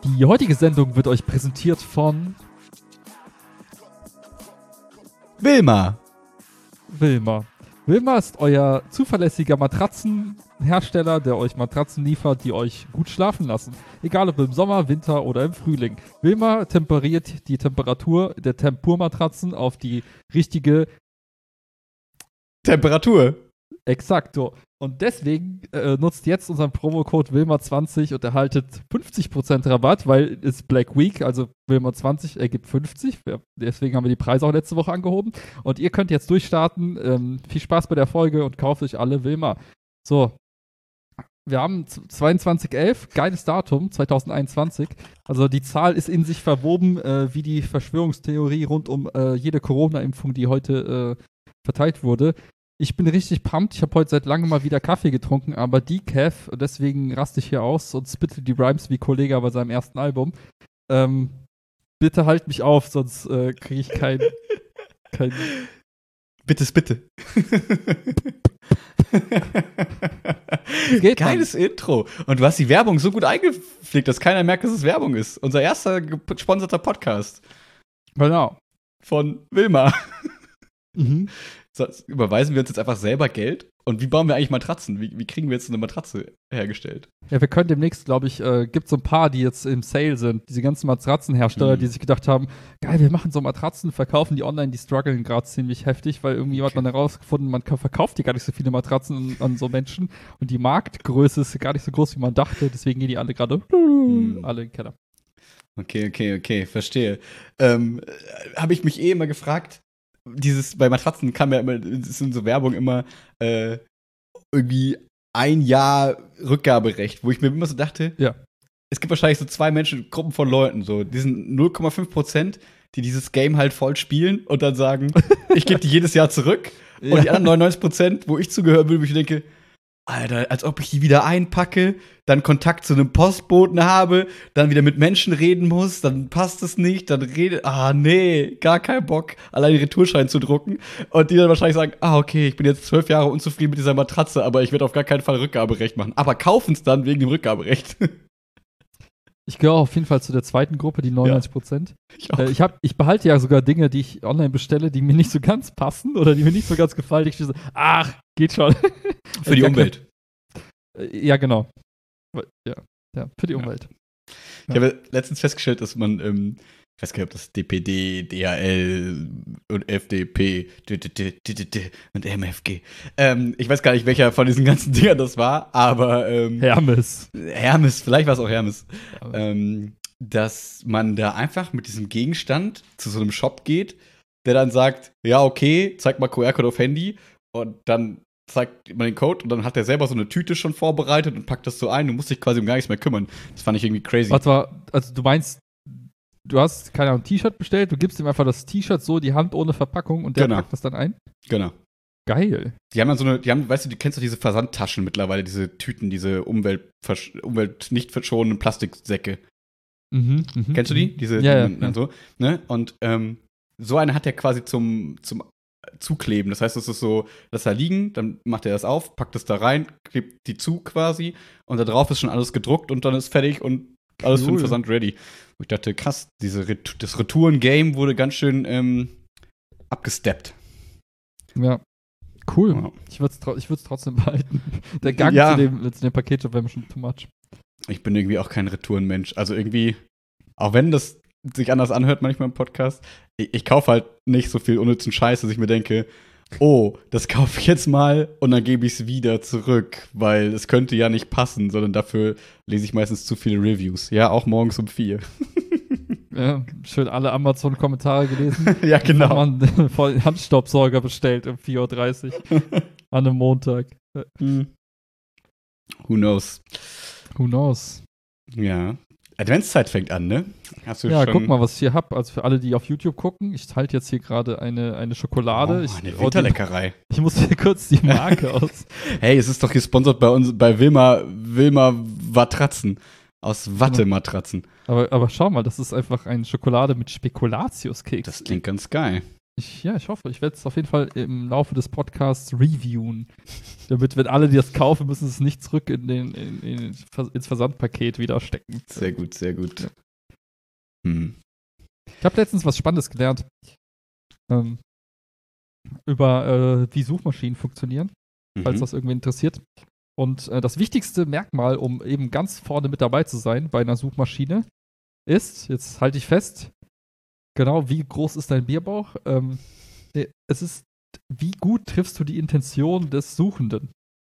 Die heutige Sendung wird euch präsentiert von Wilma. Wilma. Wilma ist euer zuverlässiger Matratzenhersteller, der euch Matratzen liefert, die euch gut schlafen lassen. Egal ob im Sommer, Winter oder im Frühling. Wilma temperiert die Temperatur der Tempurmatratzen auf die richtige Temperatur. Exakt so. Und deswegen nutzt jetzt unseren Promocode Wilma20 und erhaltet 50% Rabatt, weil es Black Week, also Wilma20 ergibt 50. Deswegen haben wir die Preise auch letzte Woche angehoben. Und ihr könnt jetzt durchstarten. Viel Spaß bei der Folge und kauft euch alle Wilma. So. Wir haben 2211, geiles Datum, 2021. Also die Zahl ist in sich verwoben, wie die Verschwörungstheorie rund um jede Corona-Impfung, die heute verteilt wurde. Ich bin richtig pumped. Ich habe heute seit langem mal wieder Kaffee getrunken, aber Decaf, deswegen raste ich hier aus und spitte die Rhymes wie Kollega bei seinem ersten Album. Bitte halt mich auf, sonst kriege ich kein Bitte. Geiles Intro. Und du hast die Werbung so gut eingepflegt, dass keiner merkt, dass es Werbung ist. Unser erster gesponserter Podcast. Genau. Von Wilma. Mhm. So, überweisen wir uns jetzt einfach selber Geld? Und wie bauen wir eigentlich Matratzen? Wie kriegen wir jetzt eine Matratze hergestellt? Ja, wir können demnächst, glaube ich, gibt so ein paar, die jetzt im Sale sind. Diese ganzen Matratzenhersteller, die sich gedacht haben, geil, wir machen so Matratzen, verkaufen die online, die strugglen gerade ziemlich heftig, weil irgendwie hat man herausgefunden, man verkauft hier gar nicht so viele Matratzen an so Menschen und die Marktgröße ist gar nicht so groß, wie man dachte. Deswegen gehen die alle gerade alle in den Keller. Okay, verstehe. Habe ich mich immer gefragt, bei Matratzen kam ja immer, ist in so Werbung immer irgendwie 1 Jahr Rückgaberecht, wo ich mir immer so dachte, ja, es gibt wahrscheinlich so 2 Gruppen von Leuten, so diesen 0,5%, die dieses Game halt voll spielen und dann sagen, ich gebe die jedes Jahr zurück. Ja. Und die anderen 99%, wo ich zugehören will, wo ich denke, Alter, als ob ich die wieder einpacke, dann Kontakt zu einem Postboten habe, dann wieder mit Menschen reden muss, dann passt es nicht, dann nee, gar kein Bock, allein den Retoursschein zu drucken. Und die dann wahrscheinlich sagen, okay, ich bin jetzt 12 Jahre unzufrieden mit dieser Matratze, aber ich werde auf gar keinen Fall Rückgaberecht machen. Aber kaufen es dann wegen dem Rückgaberecht. Ich gehöre auf jeden Fall zu der zweiten Gruppe, die 99%. Ja, ich behalte ja sogar Dinge, die ich online bestelle, die mir nicht so ganz passen oder die mir nicht so ganz gefallen. Ich so, geht schon. Für die Umwelt. Ja, genau. Ja, für die Umwelt. Ich habe letztens festgestellt, dass man, ich weiß gar nicht, ob das DPD, DHL und FDP und MFG. Ich weiß gar nicht, welcher von diesen ganzen Dingern das war, aber Hermes, vielleicht war es auch Hermes. Dass man da einfach mit diesem Gegenstand zu so einem Shop geht, der dann sagt, ja, okay, zeig mal QR-Code auf Handy und dann zeigt man den Code und dann hat der selber so eine Tüte schon vorbereitet und packt das so ein. Du musst dich quasi um gar nichts mehr kümmern. Das fand ich irgendwie crazy. Also du meinst, du hast, keine Ahnung, ein T-Shirt bestellt, du gibst ihm einfach das T-Shirt so die Hand ohne Verpackung und der packt das dann ein? Genau. Geil. Die haben dann weißt du kennst doch diese Versandtaschen mittlerweile, diese Tüten, diese Umwelt nicht verschonenden Plastiksäcke. Kennst du die? Diese, ja. So, ne? Und so eine hat er quasi zum Zukleben. Das heißt, das ist so, dass da liegen, dann macht er das auf, packt es da rein, klebt die zu quasi und da drauf ist schon alles gedruckt und dann ist fertig und alles für den Versand ready. Und ich dachte, krass, das Retouren-Game wurde ganz schön abgesteppt. Ja, cool. Ja. Ich würde es trotzdem behalten. Der Gang zu dem Paketshop wäre mir schon too much. Ich bin irgendwie auch kein Retourenmensch. Also irgendwie, auch wenn das sich anders anhört manchmal im Podcast, ich kaufe halt nicht so viel unnützen Scheiß, dass ich mir denke, das kaufe ich jetzt mal und dann gebe ich es wieder zurück, weil es könnte ja nicht passen, sondern dafür lese ich meistens zu viele Reviews. Ja, auch morgens um 4. Ja, schön alle Amazon-Kommentare gelesen. Ja, genau. Man voll Handstaubsauger bestellt um 4:30 Uhr an einem Montag. Who knows? Ja. Adventszeit fängt an, ne? Hast du schon guck mal, was ich hier hab. Also für alle, die auf YouTube gucken, ich halte jetzt hier gerade eine Schokolade. Eine Winterleckerei. Ich muss hier kurz die Marke aus. Hey, es ist doch gesponsert bei uns, bei Wilma Matratzen. Aus Wattematratzen. Aber schau mal, das ist einfach eine Schokolade mit Spekulatiuskeks. Das klingt ganz geil. Ich hoffe, ich werde es auf jeden Fall im Laufe des Podcasts reviewen. Damit, wenn alle, die das kaufen, müssen es nicht zurück ins Versandpaket wieder stecken. Sehr gut, sehr gut. Ja. Hm. Ich habe letztens was Spannendes gelernt. Über wie Suchmaschinen funktionieren, falls das irgendwie interessiert. Und das wichtigste Merkmal, um eben ganz vorne mit dabei zu sein bei einer Suchmaschine, ist, jetzt halte ich fest, genau, wie groß ist dein Bierbauch? Es ist, wie gut triffst du die Intention des Suchenden?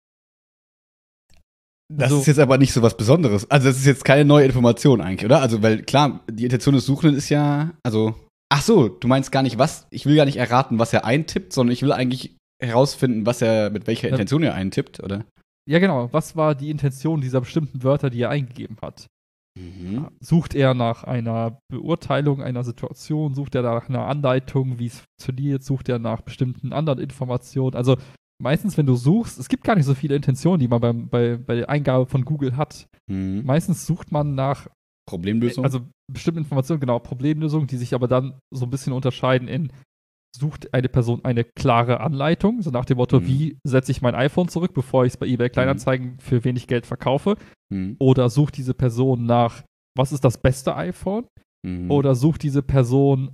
Das ist jetzt aber nicht so was Besonderes. Also, das ist jetzt keine neue Information eigentlich, oder? Also, weil klar, die Intention des Suchenden ist ja, also, ach so, du meinst gar nicht was, ich will gar nicht erraten, was er eintippt, sondern ich will eigentlich herausfinden, mit welcher Intention er eintippt, oder? Ja, genau. Was war die Intention dieser bestimmten Wörter, die er eingegeben hat? Sucht er nach einer Beurteilung einer Situation? Sucht er nach einer Anleitung, wie es funktioniert? Sucht er nach bestimmten anderen Informationen? Also meistens, wenn du suchst, es gibt gar nicht so viele Intentionen, die man bei der Eingabe von Google hat. Meistens sucht man nach Problemlösung? Also bestimmte Informationen, genau, Problemlösungen, die sich aber dann so ein bisschen unterscheiden in, sucht eine Person eine klare Anleitung, so nach dem Motto, wie setze ich mein iPhone zurück, bevor ich es bei eBay Kleinanzeigen für wenig Geld verkaufe? Oder sucht diese Person nach, was ist das beste iPhone? Oder sucht diese Person,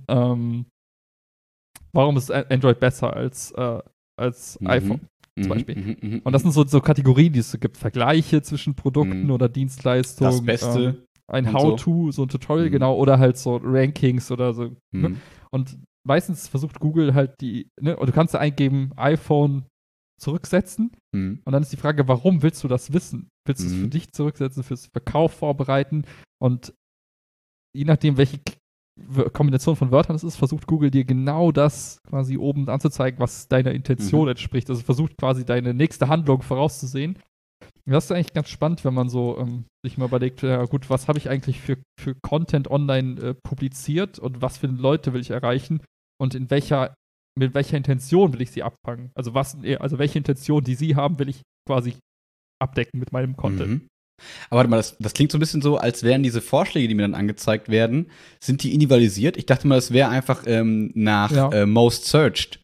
warum ist Android besser als iPhone zum Beispiel? Und das sind so Kategorien, die es gibt. Vergleiche zwischen Produkten oder Dienstleistungen. Das Beste. Ein How-To, so ein Tutorial, genau, oder halt so Rankings oder so. Ne? Und meistens versucht Google halt oder du kannst da eingeben, iPhone zurücksetzen. Und dann ist die Frage, warum willst du das wissen? Willst du es für dich zurücksetzen, fürs Verkauf vorbereiten? Und je nachdem, welche Kombination von Wörtern es ist, versucht Google dir genau das quasi oben anzuzeigen, was deiner Intention entspricht. Also versucht quasi deine nächste Handlung vorauszusehen. Das ist eigentlich ganz spannend, wenn man so sich mal überlegt, ja gut, was habe ich eigentlich für Content online publiziert und was für Leute will ich erreichen und mit welcher Intention will ich sie abfangen? Also welche Intention, die sie haben, will ich quasi abdecken mit meinem Content. Aber warte mal, das klingt so ein bisschen so, als wären diese Vorschläge, die mir dann angezeigt werden, sind die individualisiert? Ich dachte mal, das wäre einfach nach Most Searched.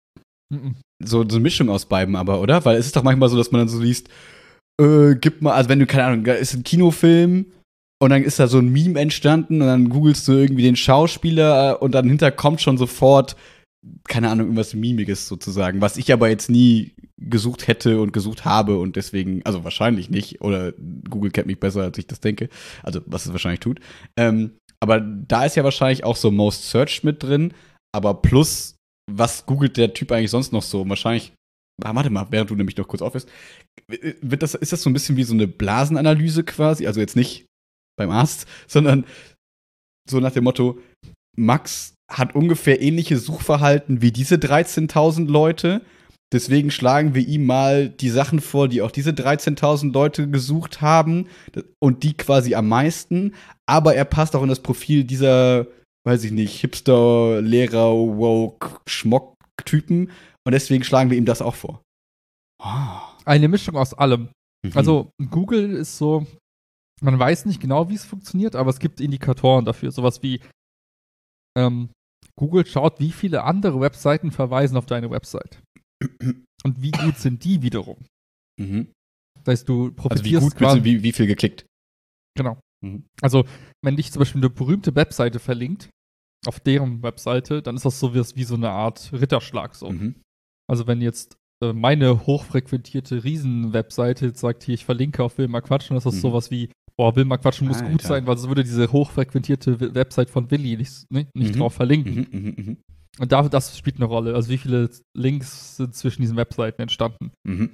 So eine Mischung aus beiden aber, oder? Weil es ist doch manchmal so, dass man dann so liest, gib mal, also wenn du, keine Ahnung, da ist ein Kinofilm und dann ist da so ein Meme entstanden und dann googelst du irgendwie den Schauspieler und dann hinter kommt schon sofort, keine Ahnung, irgendwas Mimiges sozusagen, was ich aber jetzt nie gesucht hätte und gesucht habe und deswegen, also wahrscheinlich nicht, oder Google kennt mich besser, als ich das denke, also was es wahrscheinlich tut. Aber da ist ja wahrscheinlich auch so Most Searched mit drin, aber plus, was googelt der Typ eigentlich sonst noch so? Wahrscheinlich, warte mal, während du nämlich noch kurz auf bist, ist das so ein bisschen wie so eine Blasenanalyse quasi, also jetzt nicht beim Arzt, sondern so nach dem Motto, Max hat ungefähr ähnliche Suchverhalten wie diese 13.000 Leute, deswegen schlagen wir ihm mal die Sachen vor, die auch diese 13.000 Leute gesucht haben und die quasi am meisten, aber er passt auch in das Profil dieser, weiß ich nicht, Hipster, Lehrer, Woke, Schmock-Typen und deswegen schlagen wir ihm das auch vor. Eine Mischung aus allem. Also Google ist so, man weiß nicht genau, wie es funktioniert, aber es gibt Indikatoren dafür. Sowas wie Google schaut, wie viele andere Webseiten verweisen auf deine Website. Und wie gut sind die wiederum? Das heißt, du profitierst also wie viel geklickt? Genau. Also, wenn dich zum Beispiel eine berühmte Webseite verlinkt, auf deren Webseite, dann ist das so wie so eine Art Ritterschlag. So. Also, wenn jetzt meine hochfrequentierte Riesen-Webseite jetzt sagt, hier, ich verlinke auf Will mal quatschen, dann ist das sowas wie, Will mal quatschen muss gut sein, weil sonst würde diese hochfrequentierte Website von Willi nicht drauf verlinken. Und das spielt eine Rolle. Also, wie viele Links sind zwischen diesen Webseiten entstanden?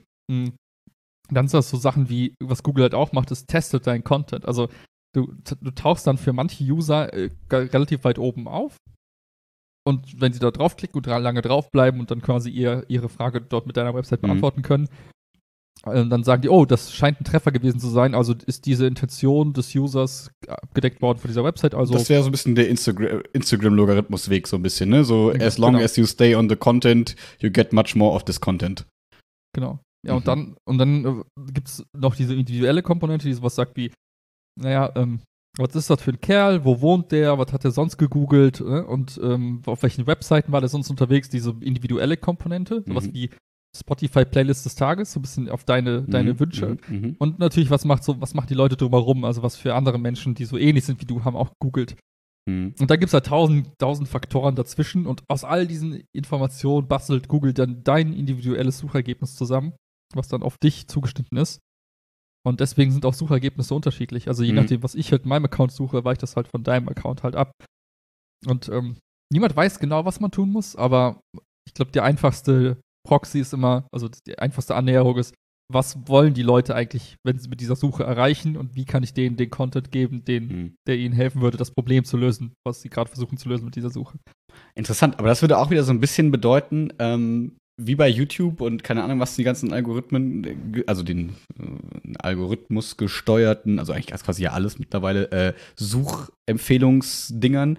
Dann sind das so Sachen wie, was Google halt auch macht, ist testet deinen Content. Also, du tauchst dann für manche User relativ weit oben auf. Und wenn sie da draufklicken und lange draufbleiben und dann quasi ihre Frage dort mit deiner Website beantworten können, dann sagen die, oh, das scheint ein Treffer gewesen zu sein, also ist diese Intention des Users abgedeckt worden von dieser Website. Also das wäre so ein bisschen der Instagram-Logarithmus-Weg, so ein bisschen, ne? So, as long as you stay on the content, you get much more of this content. Genau. Ja, und dann gibt es noch diese individuelle Komponente, die sowas sagt wie, was ist das für ein Kerl, wo wohnt der, was hat er sonst gegoogelt, und auf welchen Webseiten war der sonst unterwegs, diese individuelle Komponente, sowas wie Spotify-Playlist des Tages, so ein bisschen auf deine Wünsche. Und natürlich, was macht die Leute drumherum, also was für andere Menschen, die so ähnlich sind wie du, haben auch gegoogelt. Und da gibt es halt tausend Faktoren dazwischen und aus all diesen Informationen bastelt Google dann dein individuelles Suchergebnis zusammen, was dann auf dich zugeschnitten ist. Und deswegen sind auch Suchergebnisse unterschiedlich. Also je nachdem, was ich halt in meinem Account suche, weicht das halt von deinem Account halt ab. Und niemand weiß genau, was man tun muss, aber ich glaube, der einfachste Proxy ist immer, also die einfachste Annäherung ist, was wollen die Leute eigentlich, wenn sie mit dieser Suche erreichen und wie kann ich denen den Content geben, der ihnen helfen würde, das Problem zu lösen, was sie gerade versuchen zu lösen mit dieser Suche. Interessant, aber das würde auch wieder so ein bisschen bedeuten, wie bei YouTube und keine Ahnung, was die ganzen Algorithmen, also den Algorithmus gesteuerten, also eigentlich quasi ja alles mittlerweile, Suchempfehlungsdingern,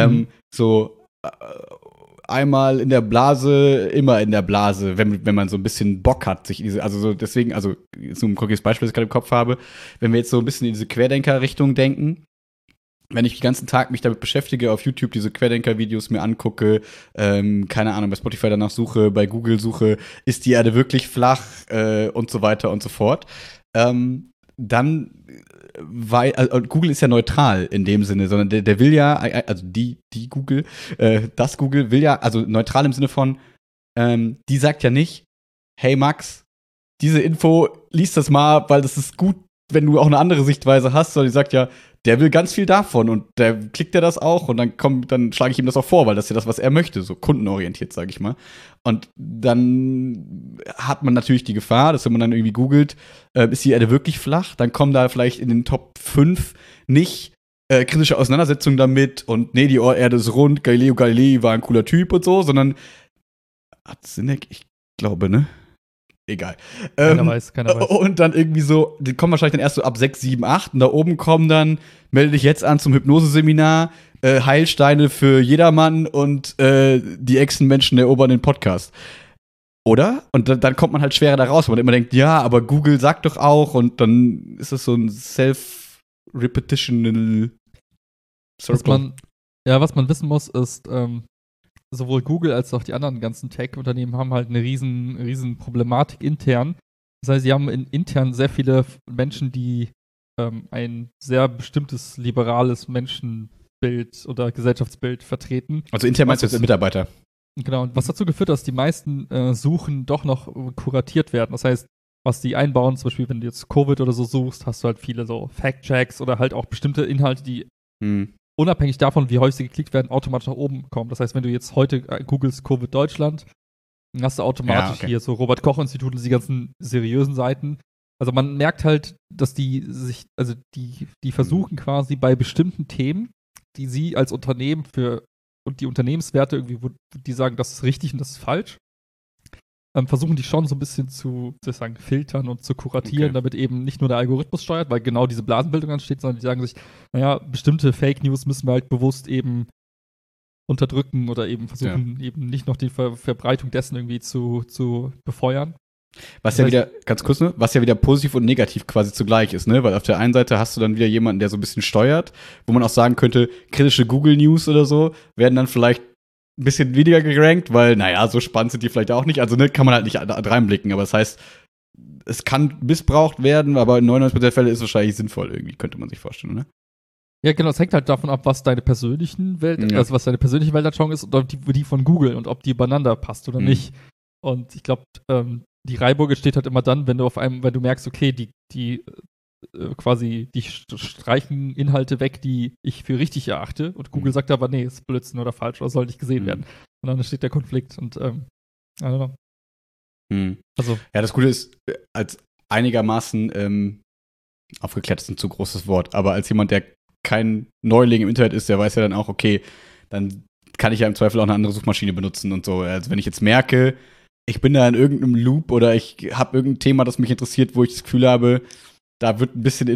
einmal in der Blase, immer in der Blase, wenn man so ein bisschen Bock hat, sich deswegen, so ein konkretes Beispiel, das ich gerade im Kopf habe, wenn wir jetzt so ein bisschen in diese Querdenker-Richtung denken, wenn ich den ganzen Tag mich damit beschäftige, auf YouTube diese Querdenker-Videos mir angucke, keine Ahnung, bei Spotify danach suche, bei Google suche, ist die Erde wirklich flach und so weiter und so fort, dann, weil Google ist ja neutral in dem Sinne, sondern der will ja, also die Google, das Google will ja, also neutral im Sinne von, die sagt ja nicht, hey Max, diese Info, lies das mal, weil das ist gut, wenn du auch eine andere Sichtweise hast, sondern die sagt ja, der will ganz viel davon und der klickt ja das auch und dann schlage ich ihm das auch vor, weil das ist ja das, was er möchte, so kundenorientiert, sage ich mal. Und dann hat man natürlich die Gefahr, dass wenn man dann irgendwie googelt, ist die Erde wirklich flach, dann kommen da vielleicht in den Top 5 nicht kritische Auseinandersetzungen damit und nee, die Erde ist rund, Galileo Galilei war ein cooler Typ und so, sondern hat Sinn, ich glaube, ne? Egal. Keiner weiß. Und dann irgendwie so, die kommen wahrscheinlich dann erst so ab 6, 7, 8 und da oben kommen dann, melde dich jetzt an zum Hypnoseseminar, Heilsteine für jedermann und die Echsenmenschen erobern den Podcast. Oder? Und dann kommt man halt schwerer da raus, weil man immer denkt, ja, aber Google sagt doch auch und dann ist das so ein self-repetitional Circle. Was man wissen muss, ist, sowohl Google als auch die anderen ganzen Tech-Unternehmen haben halt eine riesen Problematik intern. Das heißt, sie haben intern sehr viele Menschen, die ein sehr bestimmtes liberales Menschenbild oder Gesellschaftsbild vertreten. Also intern meinst du jetzt Mitarbeiter? Genau, und was dazu geführt hat, dass die meisten Suchen doch noch kuratiert werden. Das heißt, was die einbauen, zum Beispiel, wenn du jetzt Covid oder so suchst, hast du halt viele so Fact-Checks oder halt auch bestimmte Inhalte, die unabhängig davon, wie häufig sie geklickt werden, automatisch nach oben kommen. Das heißt, wenn du jetzt heute googelst Covid Deutschland, dann hast du automatisch hier so Robert-Koch-Institut und die ganzen seriösen Seiten. Also man merkt halt, dass die versuchen quasi bei bestimmten Themen, die sie als Unternehmen und die Unternehmenswerte irgendwie, wo die sagen, das ist richtig und das ist falsch, versuchen die schon so ein bisschen zu filtern und zu kuratieren, damit eben nicht nur der Algorithmus steuert, weil genau diese Blasenbildung entsteht, sondern die sagen sich, naja, bestimmte Fake News müssen wir halt bewusst eben unterdrücken oder eben versuchen, eben nicht noch die Verbreitung dessen irgendwie zu befeuern. Was ja wieder, ganz kurz, ne? Was ja wieder positiv und negativ quasi zugleich ist, ne? Weil auf der einen Seite hast du dann wieder jemanden, der so ein bisschen steuert, wo man auch sagen könnte, kritische Google News oder so werden dann vielleicht ein bisschen weniger gerankt, weil, naja, so spannend sind die vielleicht auch nicht. Also, ne, kann man halt nicht reinblicken. Aber das heißt, es kann missbraucht werden, aber in 99% der Fälle ist es wahrscheinlich sinnvoll irgendwie, könnte man sich vorstellen, ne? Ja, genau, es hängt halt davon ab, was deine persönliche Weltanschauung ist und ob die von Google und ob die übereinander passt oder nicht. Und ich glaube, die Reibung entsteht halt immer dann, wenn du merkst, okay, die streichen Inhalte weg, die ich für richtig erachte. Und Google sagt aber, nee, ist Blödsinn oder falsch oder soll nicht gesehen werden. Und dann entsteht der Konflikt und I don't know. Also. Ja, das Gute ist, als einigermaßen aufgeklärt ist ein zu großes Wort, aber als jemand, der kein Neuling im Internet ist, der weiß ja dann auch, okay, dann kann ich ja im Zweifel auch eine andere Suchmaschine benutzen und so. Also wenn ich jetzt merke, ich bin da in irgendeinem Loop oder ich habe irgendein Thema, das mich interessiert, wo ich das Gefühl habe, da wird ein bisschen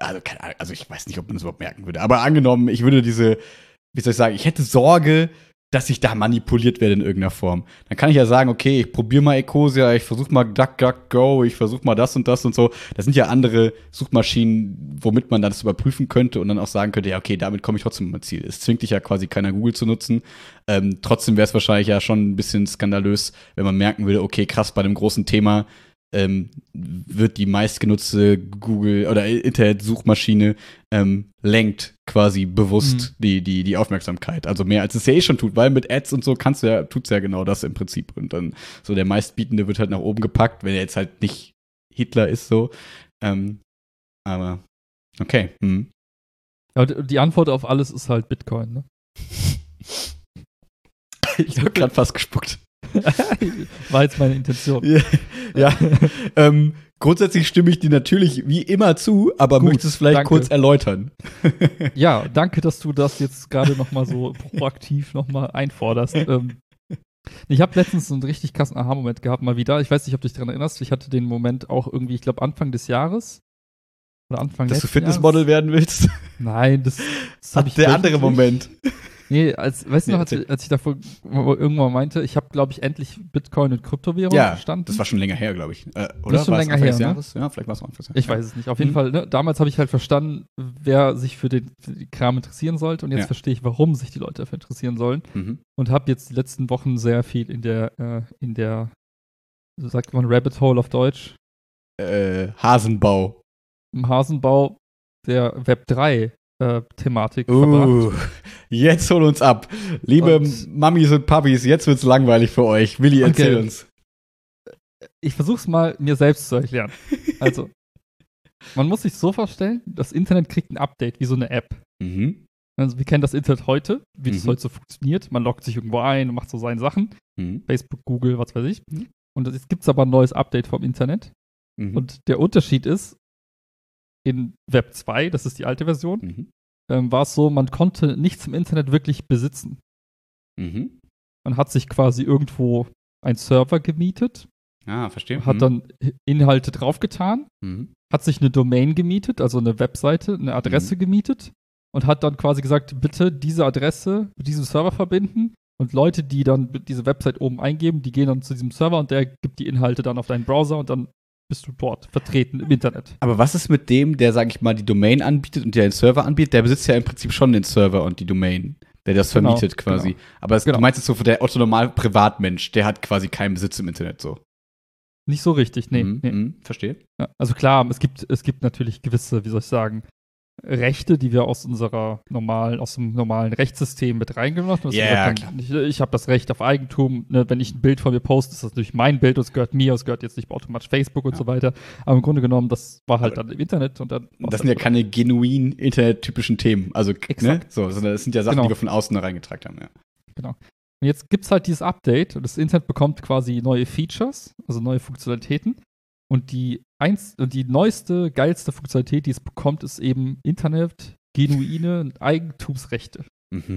also ich weiß nicht, ob man das überhaupt merken würde, aber angenommen, ich würde ich hätte Sorge, dass ich da manipuliert werde in irgendeiner Form. Dann kann ich ja sagen, okay, ich probiere mal Ecosia, ich versuche mal DuckDuckGo, ich versuche mal das und so. Das sind ja andere Suchmaschinen, womit man das überprüfen könnte und dann auch sagen könnte, ja, okay, damit komme ich trotzdem an mein Ziel. Es zwingt dich ja quasi keiner, Google zu nutzen. Trotzdem wäre es wahrscheinlich ja schon ein bisschen skandalös, wenn man merken würde, okay, krass, bei einem großen Thema wird die meistgenutzte Google- oder Internet-Suchmaschine lenkt quasi bewusst die Aufmerksamkeit. Also mehr als es ja eh schon tut, weil mit Ads und so tut's ja genau das im Prinzip. Und dann so der meistbietende wird halt nach oben gepackt, wenn er jetzt halt nicht Hitler ist so. Aber okay. Ja, die Antwort auf alles ist halt Bitcoin, ne? Ich habe gerade fast gespuckt. War jetzt meine Intention. Ja. Grundsätzlich stimme ich dir natürlich wie immer zu, aber Gut, möchtest du es vielleicht kurz erläutern? Ja, danke, dass du das jetzt gerade noch mal so proaktiv noch mal einforderst. Ich habe letztens einen richtig krassen Aha-Moment gehabt, mal wieder. Ich weiß nicht, ob du dich daran erinnerst. Ich hatte den Moment auch irgendwie, ich glaube, Anfang des Jahres. Oder Anfang Dass du Fitnessmodel werden willst? Nein, das habe ich der andere Moment. Nee, weißt du noch, als ich davor irgendwann meinte, ich habe, glaube ich, endlich Bitcoin und Kryptowährungen verstanden. Das war schon länger her, glaube ich. Oder? Das ist schon länger her, ne? Ja, vielleicht war es auch Anfang des Jahres. Ich weiß es nicht. Auf jeden Fall, ne, damals habe ich halt verstanden, wer sich für den Kram interessieren sollte. Und jetzt verstehe ich, warum sich die Leute dafür interessieren sollen. Und habe jetzt die letzten Wochen sehr viel in der, so sagt man Rabbit Hole auf Deutsch? Hasenbau. Im Hasenbau der Web3 Thematik verbracht. Jetzt hol uns ab. Liebe Mamis und Papis, jetzt wird's langweilig für euch. Willi, erzähl uns. Ich versuch's mal mir selbst zu erklären. Also, man muss sich so vorstellen, das Internet kriegt ein Update, wie so eine App. Also, wir kennen das Internet heute, wie das heute so funktioniert. Man loggt sich irgendwo ein und macht so seine Sachen. Facebook, Google, was weiß ich. Und jetzt gibt's aber ein neues Update vom Internet. Und der Unterschied ist, in Web 2, das ist die alte Version, war es so, man konnte nichts im Internet wirklich besitzen. Man hat sich quasi irgendwo einen Server gemietet. Verstehe. Hat dann Inhalte draufgetan, hat sich eine Domain gemietet, also eine Webseite, eine Adresse gemietet und hat dann quasi gesagt, bitte diese Adresse mit diesem Server verbinden. Und Leute, die dann diese Website oben eingeben, die gehen dann zu diesem Server und der gibt die Inhalte dann auf deinen Browser und dann bist du dort vertreten im Internet. Aber was ist mit dem, der, sag ich mal, die Domain anbietet und der den Server anbietet? Der besitzt ja im Prinzip schon den Server und die Domain, der das vermietet quasi. Genau. Aber du meinst jetzt so, der Otto normal Privatmensch, der hat quasi keinen Besitz im Internet so. Nicht so richtig, nee. Verstehe. Ja, also klar, es gibt natürlich gewisse, wie soll ich sagen, Rechte, die wir aus dem normalen Rechtssystem mit reingenommen haben. Ich habe das Recht auf Eigentum. Ne, wenn ich ein Bild von mir poste, ist das natürlich mein Bild und es gehört mir, es gehört jetzt nicht automatisch Facebook und so weiter. Aber im Grunde genommen, das war halt dann im Internet. Und dann das sind ja keine genuin internettypischen Themen. Also, ne? So, sondern das sind ja Sachen, die wir von außen da reingetragen haben. Ja. Genau. Und jetzt gibt es halt dieses Update und das Internet bekommt quasi neue Features, also neue Funktionalitäten. Und die neueste, geilste Funktionalität, die es bekommt, ist eben Internet, genuine Eigentumsrechte.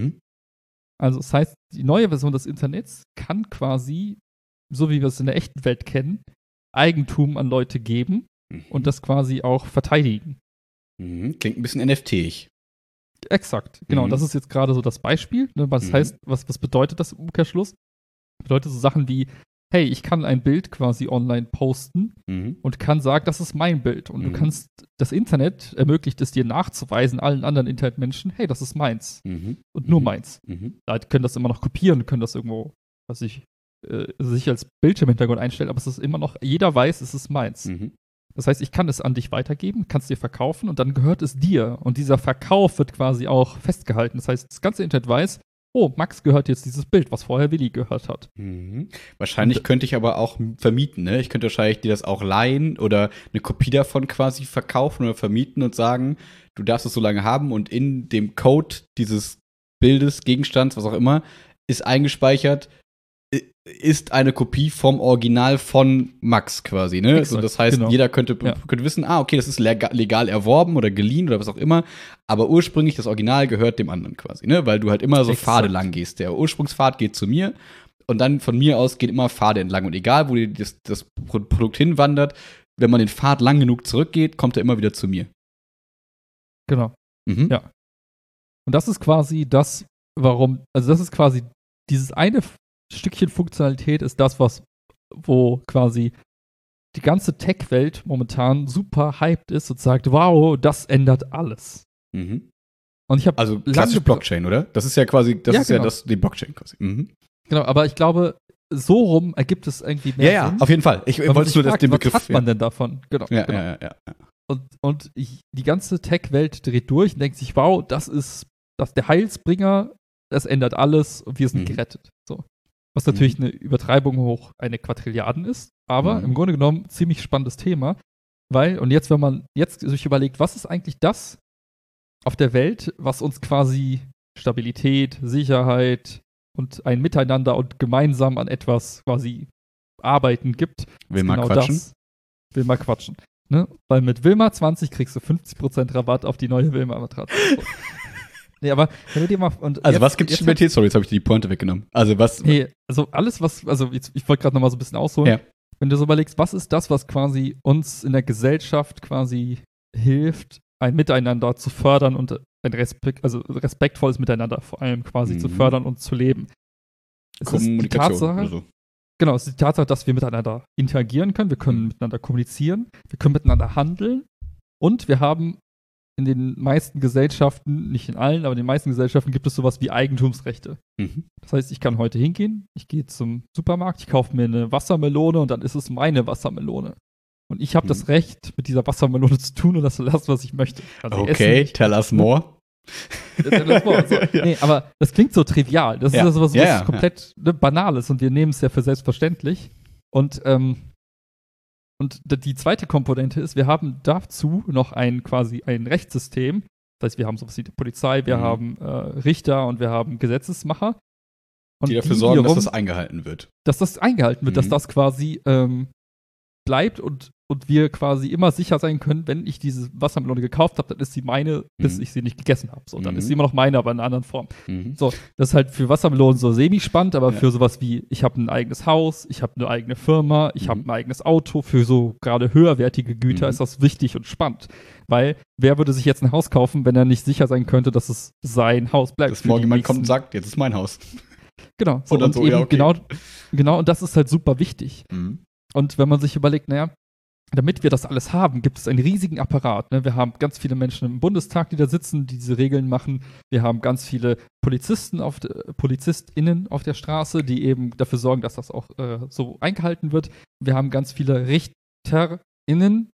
Also das heißt, die neue Version des Internets kann quasi, so wie wir es in der echten Welt kennen, Eigentum an Leute geben und das quasi auch verteidigen. Klingt ein bisschen NFT-ig. Exakt, genau. Und das ist jetzt gerade so das Beispiel. Ne? Was heißt, was bedeutet das im Umkehrschluss? Bedeutet so Sachen wie, hey, ich kann ein Bild quasi online posten und kann sagen, das ist mein Bild. Und du kannst, das Internet ermöglicht es dir nachzuweisen, allen anderen Internetmenschen, hey, das ist meins. Und nur meins. Leute können das immer noch kopieren, können das irgendwo, sich als Bildschirmhintergrund einstellen, aber es ist immer noch, jeder weiß, es ist meins. Das heißt, ich kann es an dich weitergeben, kann es dir verkaufen und dann gehört es dir. Und dieser Verkauf wird quasi auch festgehalten. Das heißt, das ganze Internet weiß, oh, Max gehört jetzt dieses Bild, was vorher Willi gehört hat. Wahrscheinlich könnte ich aber auch vermieten, ne? Ich könnte wahrscheinlich dir das auch leihen oder eine Kopie davon quasi verkaufen oder vermieten und sagen, du darfst es so lange haben und in dem Code dieses Bildes, Gegenstands, was auch immer, ist eingespeichert, ist eine Kopie vom Original von Max quasi, ne? Exakt, so, das heißt, jeder könnte wissen, okay, das ist legal erworben oder geliehen oder was auch immer, aber ursprünglich das Original gehört dem anderen quasi, ne? Weil du halt immer so Pfade lang gehst. Der Ursprungspfad geht zu mir und dann von mir aus gehen immer Pfade entlang und egal, wo das Produkt hinwandert, wenn man den Pfad lang genug zurückgeht, kommt er immer wieder zu mir. Genau. Ja. Und das ist quasi das ist quasi dieses eine Stückchen Funktionalität ist das, wo quasi die ganze Tech-Welt momentan super hyped ist und sagt, wow, das ändert alles. Mhm. Und ich habe Also klassisch Blockchain, oder? Das ist ja quasi, die Blockchain quasi. Mhm. Genau, aber ich glaube, so rum ergibt es irgendwie mehr Sinn. Ja, auf jeden Fall. Ich wollte nur den Begriff. Was hat man denn davon? Genau. Ja. Und die ganze Tech-Welt dreht durch und denkt sich, wow, das ist der Heilsbringer, das ändert alles und wir sind gerettet. So. Was natürlich eine Übertreibung hoch eine Quadrilliarden ist, aber im Grunde genommen ziemlich spannendes Thema, weil, und jetzt, wenn man jetzt sich überlegt, was ist eigentlich das auf der Welt, was uns quasi Stabilität, Sicherheit und ein Miteinander und gemeinsam an etwas quasi arbeiten gibt. Will mal quatschen? Will mal quatschen. Ne? Weil mit Wilma 20 kriegst du 50% Rabatt auf die neue Wilma-Matratze. So. Nee, aber wenn du dir mal. Was gibt Stabilität? Sorry, jetzt habe ich dir die Pointe weggenommen. Also was. Nee, also alles, ich wollte gerade noch mal so ein bisschen ausholen. Ja. Wenn du so überlegst, was ist das, was quasi uns in der Gesellschaft quasi hilft, ein Miteinander zu fördern und ein respektvolles Miteinander vor allem quasi zu fördern und zu leben. Es Kommunikation ist die Tatsache, oder so. Genau, es ist die Tatsache, dass wir miteinander interagieren können, wir können miteinander kommunizieren, wir können miteinander handeln und wir haben in den meisten Gesellschaften, nicht in allen, aber in den meisten Gesellschaften gibt es sowas wie Eigentumsrechte. Das heißt, ich kann heute hingehen, ich gehe zum Supermarkt, ich kaufe mir eine Wassermelone und dann ist es meine Wassermelone. Und ich habe das Recht, mit dieser Wassermelone zu tun und das zu lassen, was ich möchte. Also okay, tell us more. So. Nee, aber das klingt so trivial. Das ist ja sowas komplett Banales und wir nehmen es ja für selbstverständlich. Und die zweite Komponente ist, wir haben dazu noch ein Rechtssystem. Das heißt, wir haben sowas wie die Polizei, wir haben Richter und wir haben Gesetzesmacher. Und die dafür sorgen, dass das eingehalten wird. Dass das eingehalten wird, dass das quasi bleibt und wir quasi immer sicher sein können, wenn ich diese Wassermelone gekauft habe, dann ist sie meine, bis ich sie nicht gegessen habe. So, dann ist sie immer noch meine, aber in einer anderen Form. So, das ist halt für Wassermelonen so semi-spannend, aber für sowas wie, ich habe ein eigenes Haus, ich habe eine eigene Firma, ich habe ein eigenes Auto, für so gerade höherwertige Güter ist das wichtig und spannend. Weil, wer würde sich jetzt ein Haus kaufen, wenn er nicht sicher sein könnte, dass es sein Haus bleibt? Dass morgen jemand kommt und sagt, jetzt ist mein Haus. Genau. So, und eben genau, und das ist halt super wichtig. Und wenn man sich überlegt, naja, damit wir das alles haben, gibt es einen riesigen Apparat. Ne? Wir haben ganz viele Menschen im Bundestag, die da sitzen, die diese Regeln machen. Wir haben ganz viele PolizistInnen auf der Straße, die eben dafür sorgen, dass das auch so eingehalten wird. Wir haben ganz viele RichterInnen,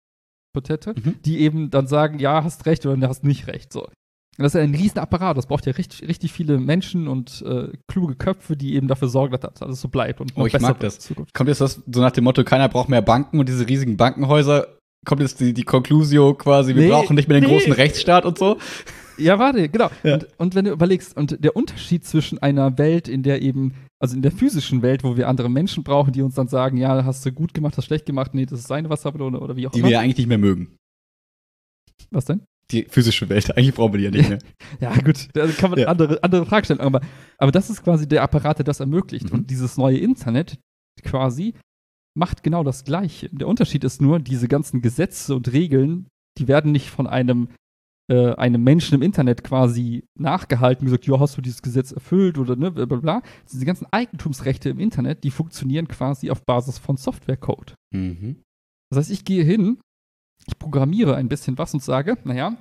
die eben dann sagen, ja, hast recht oder hast nicht recht. So. Und das ist ein riesen Apparat. Das braucht ja richtig, richtig viele Menschen und kluge Köpfe, die eben dafür sorgen, dass das alles so bleibt. Und ich mag das. Kommt jetzt das so nach dem Motto, keiner braucht mehr Banken und diese riesigen Bankenhäuser, kommt jetzt die Conclusio quasi, wir brauchen nicht mehr den großen Rechtsstaat und so? Ja, warte, genau. Ja. Und wenn du überlegst, und der Unterschied zwischen einer Welt, in der eben, also in der physischen Welt, wo wir andere Menschen brauchen, die uns dann sagen, ja, hast du gut gemacht, hast schlecht gemacht, nee, das ist seine Wassermelone oder wie auch immer. Die wir ja eigentlich nicht mehr mögen. Was denn? Die physische Welt, eigentlich brauchen wir die ja nicht mehr. Ja, gut, da kann man andere Fragen stellen. Aber das ist quasi der Apparat, der das ermöglicht. Und dieses neue Internet quasi macht genau das Gleiche. Der Unterschied ist nur, diese ganzen Gesetze und Regeln, die werden nicht von einem Menschen im Internet quasi nachgehalten, gesagt, ja, hast du dieses Gesetz erfüllt oder ne, bla bla bla. Diese ganzen Eigentumsrechte im Internet, die funktionieren quasi auf Basis von Softwarecode. Das heißt, ich gehe hin, ich programmiere ein bisschen was und sage, naja,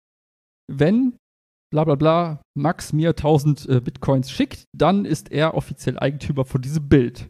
wenn bla bla bla Max mir 1000 Bitcoins schickt, dann ist er offiziell Eigentümer von diesem Bild.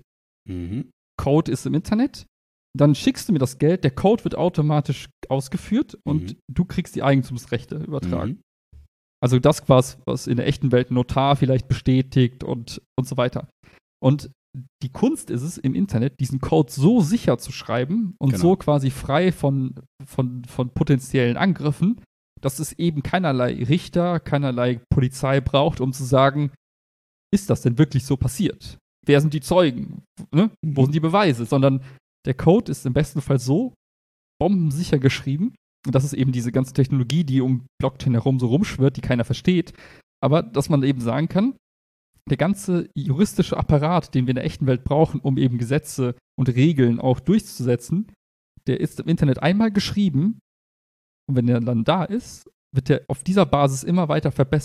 Code ist im Internet, dann schickst du mir das Geld, der Code wird automatisch ausgeführt und du kriegst die Eigentumsrechte übertragen. Also das, was in der echten Welt ein Notar vielleicht bestätigt und so weiter. Und die Kunst ist es, im Internet diesen Code so sicher zu schreiben und so quasi frei von potenziellen Angriffen, dass es eben keinerlei Richter, keinerlei Polizei braucht, um zu sagen, ist das denn wirklich so passiert? Wer sind die Zeugen? Ne? Wo sind die Beweise? Sondern der Code ist im besten Fall so bombensicher geschrieben, und das ist eben diese ganze Technologie, die um Blockchain herum so rumschwirrt, die keiner versteht, aber dass man eben sagen kann, der ganze juristische Apparat, den wir in der echten Welt brauchen, um eben Gesetze und Regeln auch durchzusetzen, der ist im Internet einmal geschrieben und wenn der dann da ist, wird der auf dieser Basis immer weiter verbessert.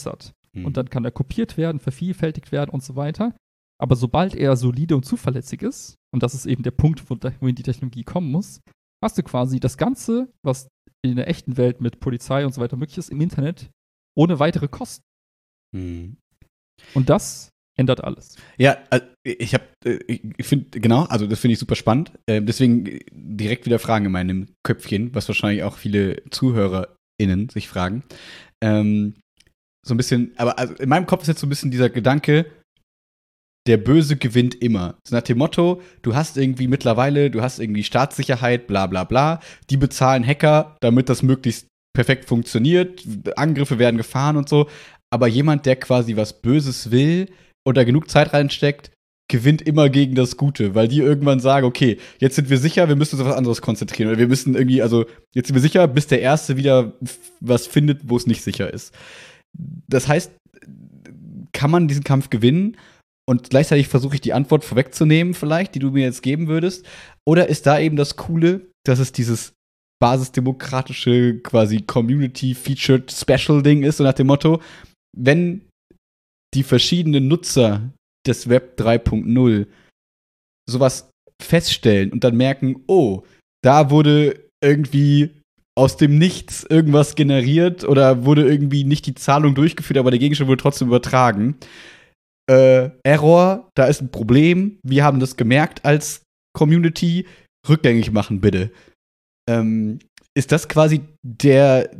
und dann kann er kopiert werden, vervielfältigt werden und so weiter. Aber sobald er solide und zuverlässig ist, und das ist eben der Punkt, wohin die Technologie kommen muss, hast du quasi das Ganze, was in der echten Welt mit Polizei und so weiter möglich ist, im Internet ohne weitere Kosten. Mhm. Und das ändert alles. Ja, ich finde, genau, also das finde ich super spannend. Deswegen direkt wieder Fragen in meinem Köpfchen, was wahrscheinlich auch viele ZuhörerInnen sich fragen. So ein bisschen, aber also in meinem Kopf ist jetzt so ein bisschen dieser Gedanke, der Böse gewinnt immer. So nach dem Motto, du hast irgendwie Staatssicherheit, bla bla bla, die bezahlen Hacker, damit das möglichst perfekt funktioniert, Angriffe werden gefahren und so, aber jemand, der quasi was Böses will oder genug Zeit reinsteckt, gewinnt immer gegen das Gute, weil die irgendwann sagen, okay, jetzt sind wir sicher, wir müssen uns auf was anderes konzentrieren. Oder wir müssen irgendwie, also jetzt sind wir sicher, bis der Erste wieder was findet, wo es nicht sicher ist. Das heißt, kann man diesen Kampf gewinnen? Und gleichzeitig versuche ich die Antwort vorwegzunehmen, vielleicht, die du mir jetzt geben würdest. Oder ist da eben das Coole, dass es dieses basisdemokratische, quasi Community-Featured Special-Ding ist, so nach dem Motto, wenn die verschiedenen Nutzer des Web 3.0 sowas feststellen und dann merken, oh, da wurde irgendwie aus dem Nichts irgendwas generiert oder wurde irgendwie nicht die Zahlung durchgeführt, aber der Gegenstand wurde trotzdem übertragen. Error, da ist ein Problem, wir haben das gemerkt als Community, rückgängig machen bitte. Ist das quasi der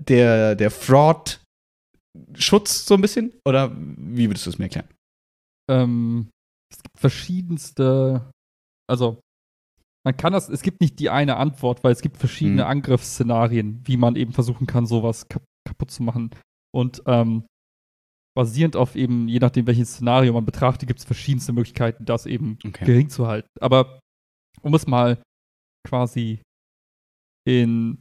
Fraud-Schutz so ein bisschen? Oder wie würdest du es mir erklären? Es gibt verschiedenste, also es gibt nicht die eine Antwort, weil es gibt verschiedene Angriffsszenarien, wie man eben versuchen kann, sowas kaputt zu machen. Und basierend auf eben, je nachdem, welches Szenario man betrachtet, gibt es verschiedenste Möglichkeiten, das eben gering zu halten. Aber um es mal quasi also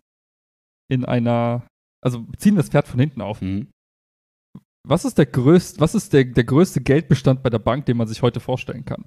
ziehen wir das Pferd von hinten auf. Was ist der größte Geldbestand bei der Bank, den man sich heute vorstellen kann?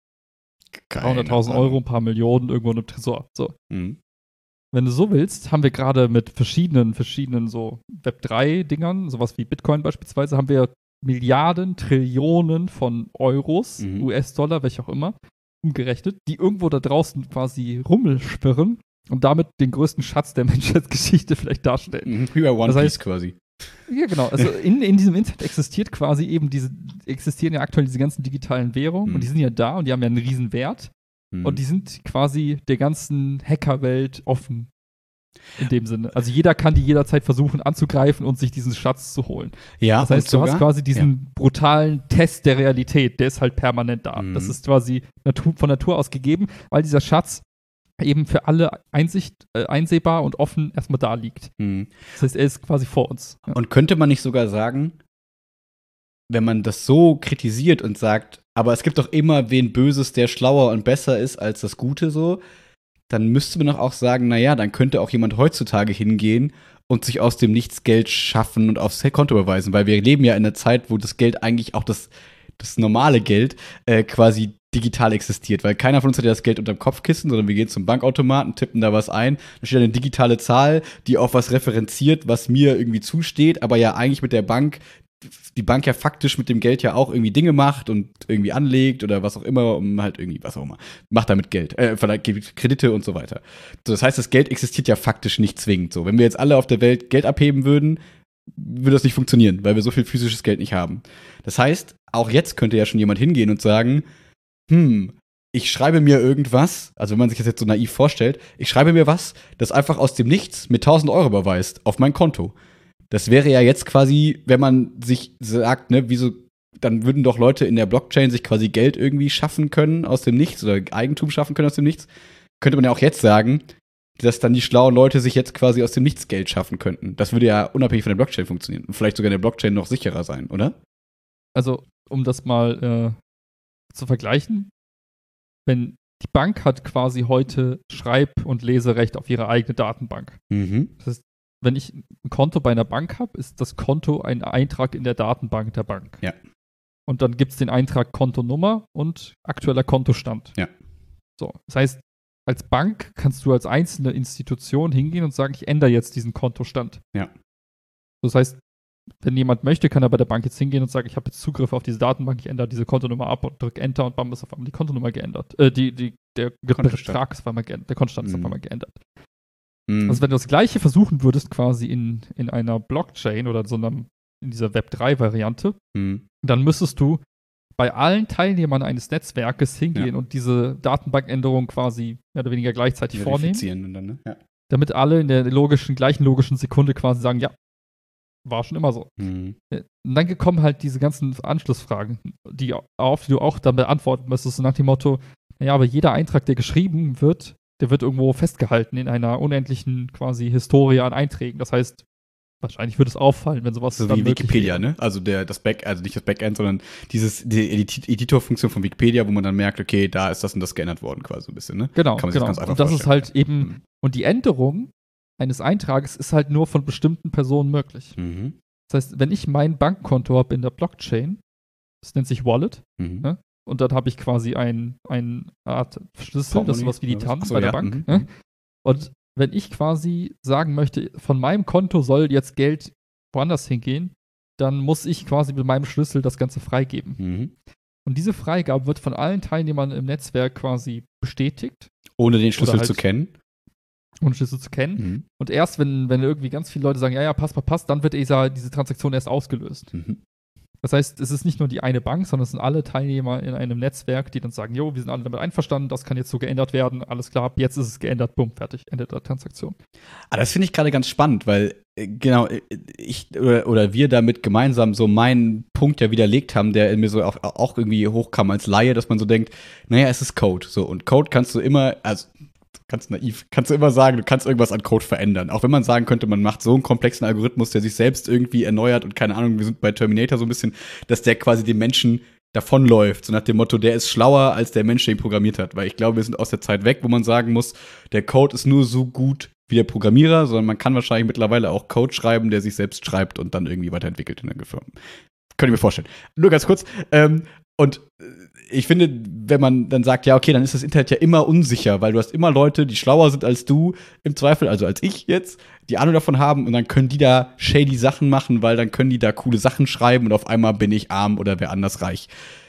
300.000 Euro, ein paar Millionen irgendwo in einem Tresor. So. Wenn du so willst, haben wir gerade mit verschiedenen so Web3-Dingern, sowas wie Bitcoin beispielsweise, haben wir Milliarden, Trillionen von Euros, US-Dollar, welche auch immer, umgerechnet, die irgendwo da draußen quasi rumschwirren und damit den größten Schatz der Menschheitsgeschichte vielleicht darstellen. Wie bei One Piece quasi. Ja, genau. Also in diesem Internet existieren ja aktuell diese ganzen digitalen Währungen und die sind ja da und die haben ja einen riesen Wert. Und die sind quasi der ganzen Hackerwelt offen. In dem Sinne. Also jeder kann die jederzeit versuchen anzugreifen und sich diesen Schatz zu holen. Ja, das heißt, du hast quasi diesen brutalen Test der Realität, der ist halt permanent da. Das ist quasi von Natur aus gegeben, weil dieser Schatz eben für alle einsehbar und offen erstmal da liegt. Das heißt, er ist quasi vor uns. Ja. Und könnte man nicht sogar sagen, wenn man das so kritisiert und sagt, aber es gibt doch immer wen Böses, der schlauer und besser ist als das Gute so, dann müsste man doch auch sagen, naja, dann könnte auch jemand heutzutage hingehen und sich aus dem Nichts Geld schaffen und aufs Konto überweisen, weil wir leben ja in einer Zeit, wo das Geld eigentlich auch das normale Geld quasi digital existiert, weil keiner von uns hat ja das Geld unterm Kopfkissen, sondern wir gehen zum Bankautomaten, tippen da was ein, da steht eine digitale Zahl, die auf was referenziert, was mir irgendwie zusteht, aber ja eigentlich mit der Bank, die Bank ja faktisch mit dem Geld ja auch irgendwie Dinge macht und irgendwie anlegt oder was auch immer, um halt irgendwie, was auch immer, macht damit Geld, vielleicht gibt Kredite und so weiter. So, das heißt, das Geld existiert ja faktisch nicht zwingend so. Wenn wir jetzt alle auf der Welt Geld abheben würden, würde das nicht funktionieren, weil wir so viel physisches Geld nicht haben. Das heißt, auch jetzt könnte ja schon jemand hingehen und sagen, ich schreibe mir irgendwas, also wenn man sich das jetzt so naiv vorstellt, ich schreibe mir was, das einfach aus dem Nichts mit 1.000 Euro überweist auf mein Konto. Das wäre ja jetzt quasi, wenn man sich sagt, ne, wieso, dann würden doch Leute in der Blockchain sich quasi Geld irgendwie schaffen können aus dem Nichts oder Eigentum schaffen können aus dem Nichts. Könnte man ja auch jetzt sagen, dass dann die schlauen Leute sich jetzt quasi aus dem Nichts Geld schaffen könnten. Das würde ja unabhängig von der Blockchain funktionieren und vielleicht sogar in der Blockchain noch sicherer sein, oder? Also, um das mal zu vergleichen, wenn die Bank hat quasi heute Schreib- und Leserecht auf ihre eigene Datenbank. Das heißt, wenn ich ein Konto bei einer Bank habe, ist das Konto ein Eintrag in der Datenbank der Bank. Ja. Und dann gibt es den Eintrag Kontonummer und aktueller Kontostand. Ja. So, das heißt, als Bank kannst du als einzelne Institution hingehen und sagen, ich ändere jetzt diesen Kontostand. Ja. Das heißt, wenn jemand möchte, kann er bei der Bank jetzt hingehen und sagen, ich habe jetzt Zugriff auf diese Datenbank, ich ändere diese Kontonummer ab und drücke Enter und bam, ist auf einmal die Kontonummer geändert. Der Betrag ist auf einmal geändert, der Kontostand ist auf einmal geändert. Also wenn du das Gleiche versuchen würdest, quasi in einer Blockchain oder in dieser Web3-Variante, dann müsstest du bei allen Teilnehmern eines Netzwerkes hingehen und diese Datenbankänderung quasi mehr oder weniger gleichzeitig vornehmen. Und dann, ne? Ja. Damit alle in der gleichen logischen Sekunde quasi sagen, ja, war schon immer so. Und dann kommen halt diese ganzen Anschlussfragen, die du auch dann beantworten müsstest, nach dem Motto, naja, aber jeder Eintrag, der geschrieben wird, der wird irgendwo festgehalten in einer unendlichen quasi Historie an Einträgen. Das heißt, wahrscheinlich würde es auffallen, wenn sowas so wie Wikipedia, ne? Also nicht das Backend, sondern die Editorfunktion von Wikipedia, wo man dann merkt, okay, da ist das und das geändert worden, quasi so ein bisschen, ne? Genau, Kann man sich ganz einfach und das vorstellen. ist halt eben, und die Änderung eines Eintrages ist halt nur von bestimmten Personen möglich. Das heißt, wenn ich mein Bankkonto habe in der Blockchain, das nennt sich Wallet, ne? Und dann habe ich quasi eine Art Schlüssel, das ist sowas wie die TAN bei der Bank. Ne? Und wenn ich quasi sagen möchte, von meinem Konto soll jetzt Geld woanders hingehen, dann muss ich quasi mit meinem Schlüssel das Ganze freigeben. Und diese Freigabe wird von allen Teilnehmern im Netzwerk quasi bestätigt. Ohne den Schlüssel zu kennen. Ohne Schlüssel zu kennen. Und erst, wenn irgendwie ganz viele Leute sagen, ja, passt, dann wird diese Transaktion erst ausgelöst. Das heißt, es ist nicht nur die eine Bank, sondern es sind alle Teilnehmer in einem Netzwerk, die dann sagen, jo, wir sind alle damit einverstanden, das kann jetzt so geändert werden, alles klar, jetzt ist es geändert, bumm, fertig, Ende der Transaktion. Das finde ich gerade ganz spannend, weil genau, ich oder wir damit gemeinsam so meinen Punkt ja widerlegt haben, der in mir so auch irgendwie hochkam als Laie, dass man so denkt, naja, es ist Code. So, und Code kannst du immer, also kannst du immer sagen, du kannst irgendwas an Code verändern. Auch wenn man sagen könnte, man macht so einen komplexen Algorithmus, der sich selbst irgendwie erneuert und keine Ahnung, wir sind bei Terminator so ein bisschen, dass der quasi dem Menschen davonläuft. So nach dem Motto, der ist schlauer als der Mensch, der ihn programmiert hat. Weil ich glaube, wir sind aus der Zeit weg, wo man sagen muss, der Code ist nur so gut wie der Programmierer, sondern man kann wahrscheinlich mittlerweile auch Code schreiben, der sich selbst schreibt und dann irgendwie weiterentwickelt in der Firma. Könnte ich mir vorstellen. Nur ganz kurz. Und ich finde, wenn man dann sagt, ja, okay, dann ist das Internet ja immer unsicher, weil du hast immer Leute, die schlauer sind als du, im Zweifel, also als ich jetzt, die Ahnung davon haben und dann können die da shady Sachen machen, weil dann können die da coole Sachen schreiben und auf einmal bin ich arm oder wer anders reich.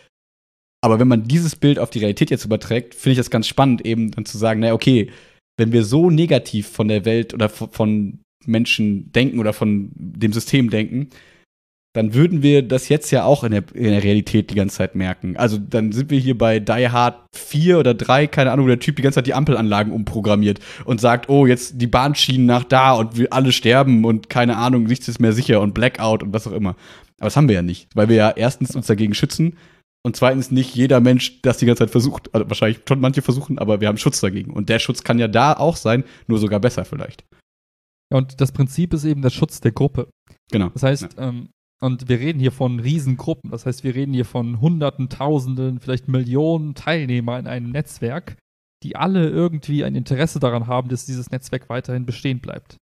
Aber wenn man dieses Bild auf die Realität jetzt überträgt, finde ich das ganz spannend, eben dann zu sagen, na okay, wenn wir so negativ von der Welt oder von Menschen denken oder von dem System denken, dann würden wir das jetzt ja auch in der Realität die ganze Zeit merken. Also dann sind wir hier bei Die Hard 4 oder 3, keine Ahnung, wo der Typ die ganze Zeit die Ampelanlagen umprogrammiert und sagt, oh, jetzt die Bahnschienen nach da und wir alle sterben und keine Ahnung, nichts ist mehr sicher und Blackout und was auch immer. Aber das haben wir ja nicht, weil wir ja erstens uns dagegen schützen und zweitens nicht jeder Mensch das die ganze Zeit versucht. Also wahrscheinlich schon manche versuchen, aber wir haben Schutz dagegen. Und der Schutz kann ja da auch sein, nur sogar besser vielleicht. Ja, und das Prinzip ist eben der Schutz der Gruppe. Genau. Das heißt, und wir reden hier von Riesengruppen. Das heißt, wir reden hier von Hunderten, Tausenden, vielleicht Millionen Teilnehmer in einem Netzwerk, die alle irgendwie ein Interesse daran haben, dass dieses Netzwerk weiterhin bestehen bleibt.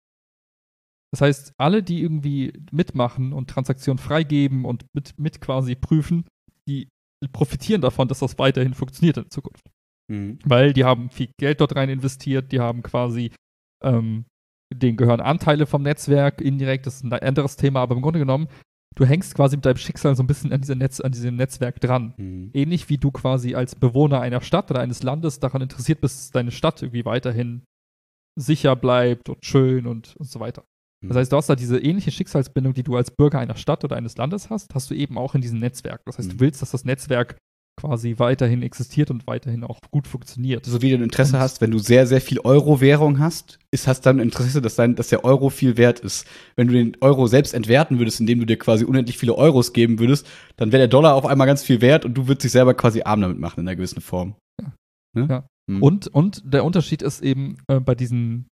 Das heißt, alle, die irgendwie mitmachen und Transaktionen freigeben und mit quasi prüfen, die profitieren davon, dass das weiterhin funktioniert in Zukunft. Weil die haben viel Geld dort rein investiert, die haben quasi, denen gehören Anteile vom Netzwerk indirekt, das ist ein anderes Thema, aber im Grunde genommen, du hängst quasi mit deinem Schicksal so ein bisschen an diesem Netzwerk dran. Ähnlich wie du quasi als Bewohner einer Stadt oder eines Landes daran interessiert bist, dass deine Stadt irgendwie weiterhin sicher bleibt und schön und so weiter. Das heißt, du hast da diese ähnliche Schicksalsbindung, die du als Bürger einer Stadt oder eines Landes hast du eben auch in diesem Netzwerk. Das heißt, du willst, dass das Netzwerk quasi weiterhin existiert und weiterhin auch gut funktioniert. So wie du ein Interesse hast, wenn du sehr, sehr viel Euro-Währung hast dann ein Interesse, dass der Euro viel wert ist. Wenn du den Euro selbst entwerten würdest, indem du dir quasi unendlich viele Euros geben würdest, dann wäre der Dollar auf einmal ganz viel wert und du würdest dich selber quasi arm damit machen in einer gewissen Form. Ja. Ne? Ja. Und der Unterschied ist eben bei diesen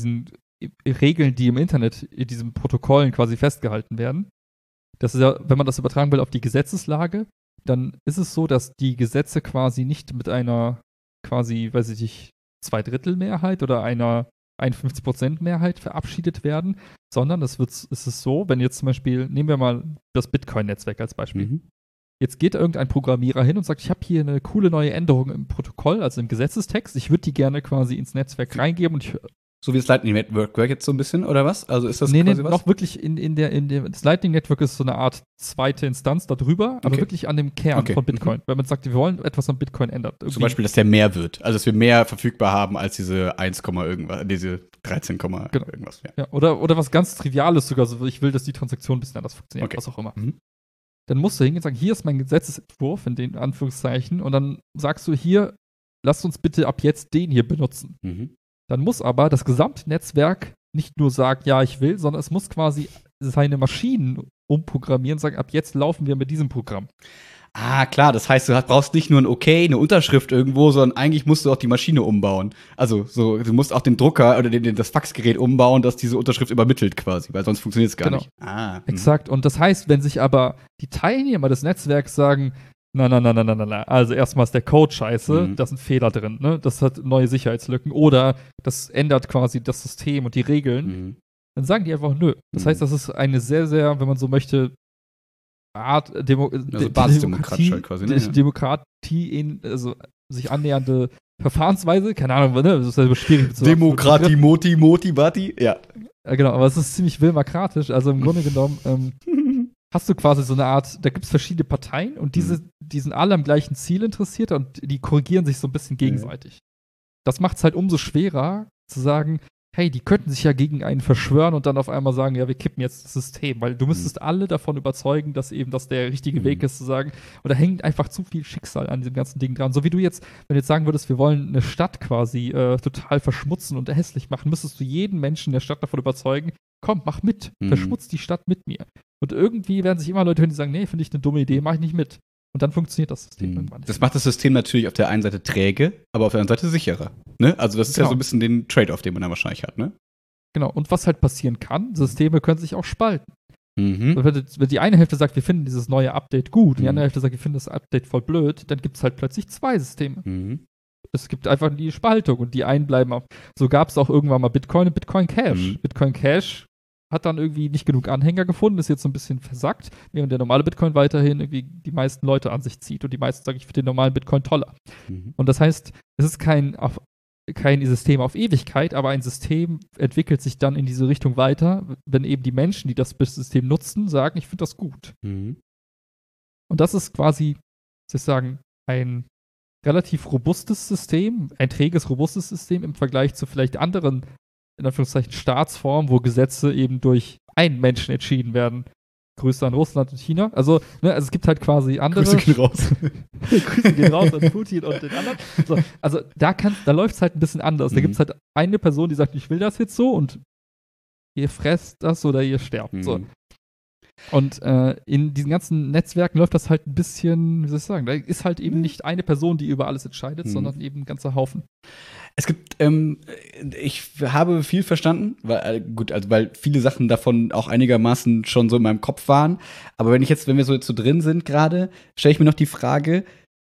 Regeln, die im Internet in diesen Protokollen quasi festgehalten werden. Das ist ja, wenn man das übertragen will auf die Gesetzeslage, dann ist es so, dass die Gesetze quasi nicht mit einer quasi, weiß ich nicht, 2/3 oder einer 51% Mehrheit verabschiedet werden, sondern ist es so, wenn jetzt zum Beispiel, nehmen wir mal das Bitcoin-Netzwerk als Beispiel. Jetzt geht irgendein Programmierer hin und sagt, ich habe hier eine coole neue Änderung im Protokoll, also im Gesetzestext, ich würde die gerne quasi ins Netzwerk reingeben und So wie das Lightning Network jetzt so ein bisschen, oder was? Also ist das Nee, quasi was? noch wirklich das Lightning Network ist so eine Art zweite Instanz darüber, aber Okay. wirklich an dem Kern Okay. von Bitcoin. Wenn man sagt, wir wollen etwas an Bitcoin ändern. Zum Beispiel, dass der mehr wird. Also, dass wir mehr verfügbar haben als diese 1, irgendwas, diese 13, Genau. irgendwas. Ja. Ja, oder was ganz Triviales sogar, so ich will, dass die Transaktion ein bisschen anders funktioniert, Okay. was auch immer. Mhm. Dann musst du hingehen und sagen, hier ist mein Gesetzesentwurf, in den Anführungszeichen, und dann sagst du hier, lasst uns bitte ab jetzt den hier benutzen. Mhm. Dann muss aber das gesamte Netzwerk nicht nur sagen, ja, ich will, sondern es muss quasi seine Maschinen umprogrammieren und sagen, ab jetzt laufen wir mit diesem Programm. Ah, klar, das heißt, du brauchst nicht nur ein Okay, eine Unterschrift irgendwo, sondern eigentlich musst du auch die Maschine umbauen. Also, so, du musst auch den Drucker oder das Faxgerät umbauen, dass diese Unterschrift übermittelt quasi, weil sonst funktioniert es gar Genau. nicht. Ah, Exakt. Und das heißt, wenn sich aber die Teilnehmer des Netzwerks sagen, na, also erstmal ist der Code scheiße, Mhm. da sind Fehler drin, ne? Das hat neue Sicherheitslücken oder das ändert quasi das System und die Regeln, Mhm. dann sagen die einfach nö. Das Mhm. heißt, das ist eine sehr, sehr, wenn man so möchte, Art basisdemokratisch halt quasi, ne? Ja. Demokratie, also sich annähernde Verfahrensweise, keine Ahnung, ne? Das ist ja schwierig. mit so Demokratie, Moti, Bati, ja. Ja, genau, aber es ist ziemlich wilmakratisch. Also im Grunde genommen hast du quasi so eine Art, da gibt es verschiedene Parteien und die sind alle am gleichen Ziel interessiert und die korrigieren sich so ein bisschen gegenseitig. Das macht es halt umso schwerer zu sagen, hey, die könnten sich ja gegen einen verschwören und dann auf einmal sagen, ja, wir kippen jetzt das System, weil du müsstest alle davon überzeugen, dass eben das der richtige Weg ist, zu sagen, und da hängt einfach zu viel Schicksal an diesem ganzen Ding dran. So wie du jetzt, wenn du jetzt sagen würdest, wir wollen eine Stadt quasi total verschmutzen und hässlich machen, müsstest du jeden Menschen in der Stadt davon überzeugen, komm, mach mit, verschmutz die Stadt mit mir. Und irgendwie werden sich immer Leute hören, die sagen, nee, finde ich eine dumme Idee, mach ich nicht mit. Und dann funktioniert das System irgendwann nicht. Das macht das System natürlich auf der einen Seite träge, aber auf der anderen Seite sicherer. Ne? Also das ist ja Genau. so ein bisschen den Trade-off, den man da wahrscheinlich hat, ne? Genau, und was halt passieren kann, Systeme können sich auch spalten. Mhm. Wenn die eine Hälfte sagt, wir finden dieses neue Update gut, und die Mhm. andere Hälfte sagt, wir finden das Update voll blöd, dann gibt es halt plötzlich zwei Systeme. Mhm. Es gibt einfach die Spaltung und die einen bleiben auf. So gab es auch irgendwann mal Bitcoin und Bitcoin Cash. Mhm. Bitcoin Cash hat dann irgendwie nicht genug Anhänger gefunden, ist jetzt so ein bisschen versackt, während der normale Bitcoin weiterhin irgendwie die meisten Leute an sich zieht und die meisten sagen, ich finde den normalen Bitcoin toller. Mhm. Und das heißt, es ist kein System auf Ewigkeit, aber ein System entwickelt sich dann in diese Richtung weiter, wenn eben die Menschen, die das System nutzen, sagen, ich finde das gut. Mhm. Und das ist quasi, soll ich sagen, ein relativ robustes System, ein träges, robustes System im Vergleich zu vielleicht anderen, in Anführungszeichen, Staatsformen, wo Gesetze eben durch einen Menschen entschieden werden. Grüße an Russland und China. Also es gibt halt quasi andere. Grüße gehen raus. Grüße gehen raus an Putin und den anderen. So, also da läuft es halt ein bisschen anders. Da gibt es halt eine Person, die sagt, ich will das jetzt so und ihr fresst das oder ihr sterbt. So. Und in diesen ganzen Netzwerken läuft das halt ein bisschen, wie soll ich sagen, da ist halt eben nicht eine Person, die über alles entscheidet, sondern eben ein ganzer Haufen. Es gibt, ich habe viel verstanden, weil viele Sachen davon auch einigermaßen schon so in meinem Kopf waren. Aber wenn wir so jetzt so drin sind gerade, stelle ich mir noch die Frage,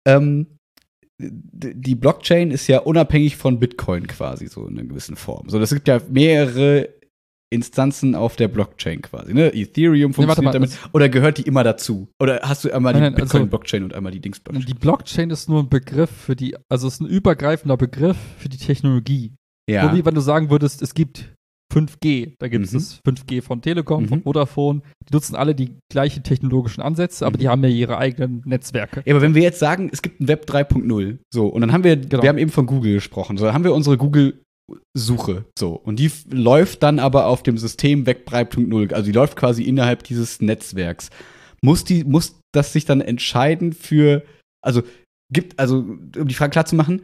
die Blockchain ist ja unabhängig von Bitcoin quasi, so in einer gewissen Form. So, es gibt ja mehrere Instanzen auf der Blockchain quasi, ne? Ethereum funktioniert damit. Oder gehört die immer dazu? Oder hast du einmal die Bitcoin-Blockchain und einmal die Dings-Blockchain? Die Blockchain ist nur ein Begriff also es ist ein übergreifender Begriff für die Technologie. Ja. So wie wenn du sagen würdest, es gibt 5G. Da gibt es das 5G von Telekom, von Vodafone. Die nutzen alle die gleichen technologischen Ansätze, aber die haben ja ihre eigenen Netzwerke. Ja, aber wenn wir jetzt sagen, es gibt ein Web 3.0, so, und dann haben wir haben eben von Google gesprochen, so, dann haben wir unsere Google-Suche, so, und die läuft dann aber auf dem System Web 3.0, also die läuft quasi innerhalb dieses Netzwerks. Muss das sich dann entscheiden für, um die Frage klar zu machen,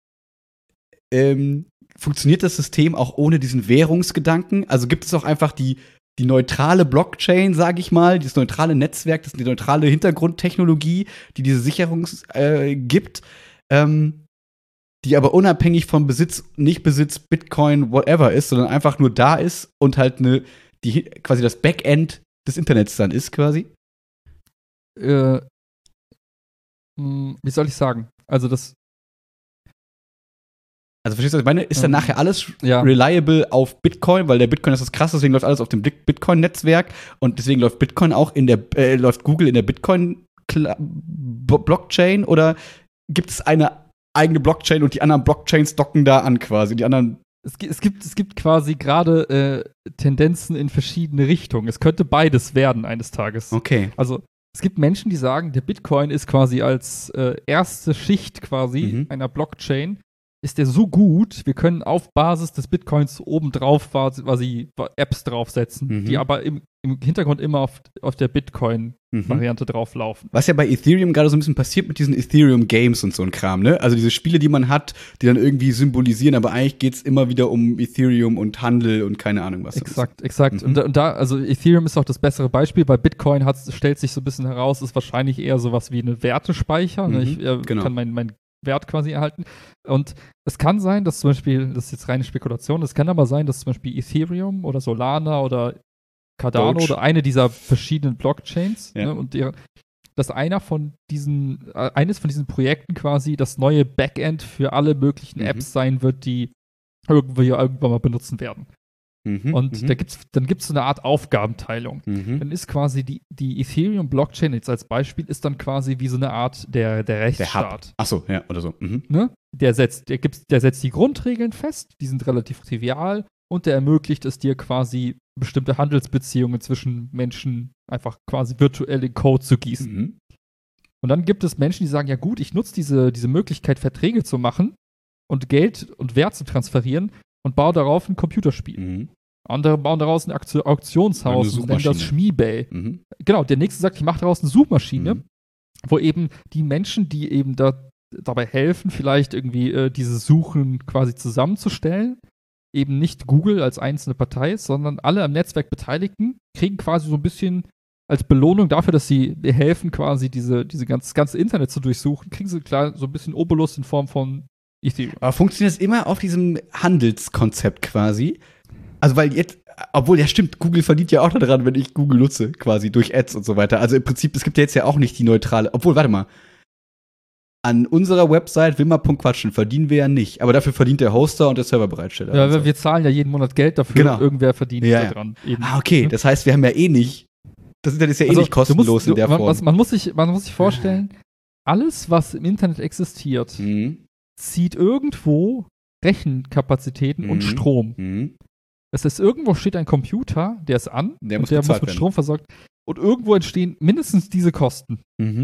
funktioniert das System auch ohne diesen Währungsgedanken? Also gibt es auch einfach die neutrale Blockchain, sage ich mal, das neutrale Netzwerk, das ist die neutrale Hintergrundtechnologie, die diese Sicherung gibt, die aber unabhängig vom Besitz, Nicht-Besitz, Bitcoin, whatever ist, sondern einfach nur da ist und halt quasi das Backend des Internets dann ist, quasi? Wie soll ich sagen? Also verstehst du, was ich meine? Ist dann nachher alles reliable auf Bitcoin, weil der Bitcoin ist das Krasse, deswegen läuft alles auf dem Bitcoin-Netzwerk und deswegen läuft Bitcoin auch läuft Google in der Bitcoin-Blockchain oder gibt es eine eigene Blockchain und die anderen Blockchains docken da an quasi, die anderen Es gibt quasi gerade Tendenzen in verschiedene Richtungen. Es könnte beides werden eines Tages. Okay. Also es gibt Menschen, die sagen, der Bitcoin ist quasi als erste Schicht quasi einer Blockchain, ist der so gut, wir können auf Basis des Bitcoins obendrauf quasi Apps draufsetzen, die aber im Hintergrund immer auf der Bitcoin-Variante drauflaufen. Was ja bei Ethereum gerade so ein bisschen passiert mit diesen Ethereum-Games und so ein Kram, ne? Also diese Spiele, die man hat, die dann irgendwie symbolisieren, aber eigentlich geht's immer wieder um Ethereum und Handel und keine Ahnung was. Exakt. Und da, also Ethereum ist auch das bessere Beispiel, weil Bitcoin stellt sich so ein bisschen heraus, ist wahrscheinlich eher sowas wie eine Wertespeicher. Ne? Ich kann mein Wert quasi erhalten. Und es kann sein, dass zum Beispiel, das ist jetzt reine Spekulation, es kann aber sein, dass zum Beispiel Ethereum oder Solana oder Cardano Doge oder eine dieser verschiedenen Blockchains, ne, und dass eines von diesen Projekten quasi das neue Backend für alle möglichen Apps sein wird, die irgendwann mal benutzen werden. Und dann gibt's so eine Art Aufgabenteilung. Dann ist quasi die Ethereum-Blockchain jetzt als Beispiel ist dann quasi wie so eine Art der Rechtsstaat. Achso, ja, oder so. Ne? Der setzt die Grundregeln fest, die sind relativ trivial und der ermöglicht es dir quasi bestimmte Handelsbeziehungen zwischen Menschen einfach quasi virtuell in Code zu gießen. Und dann gibt es Menschen, die sagen, ja gut, ich nutze diese Möglichkeit, Verträge zu machen und Geld und Wert zu transferieren und baue darauf ein Computerspiel. Andere bauen daraus ein Auktionshaus und nennen das Schmiebay. Genau, der nächste sagt, ich mache daraus eine Suchmaschine, wo eben die Menschen, die eben dabei helfen, vielleicht irgendwie diese Suchen quasi zusammenzustellen, eben nicht Google als einzelne Partei ist, sondern alle am Netzwerk Beteiligten kriegen quasi so ein bisschen als Belohnung dafür, dass sie helfen, quasi das ganze Internet zu durchsuchen, kriegen sie klar so ein bisschen Obolus in Form von Ethereum. Aber funktioniert das immer auf diesem Handelskonzept quasi? Also, weil jetzt, obwohl, ja stimmt, Google verdient ja auch daran, wenn ich Google nutze, quasi durch Ads und so weiter. Also im Prinzip, es gibt ja jetzt ja auch nicht die neutrale, obwohl, warte mal, an unserer Website wilma.quatschen verdienen wir ja nicht, aber dafür verdient der Hoster und der Serverbereitsteller. Ja, also wir zahlen ja jeden Monat Geld dafür, genau. Irgendwer verdient daran. Eben. Okay, das heißt, wir haben ja eh nicht, das Internet ist ja nicht kostenlos in der Form. Man muss sich vorstellen, alles, was im Internet existiert, zieht irgendwo Rechenkapazitäten und Strom. Das heißt, irgendwo steht ein Computer, der ist an, der muss mit Strom versorgt und irgendwo entstehen mindestens diese Kosten.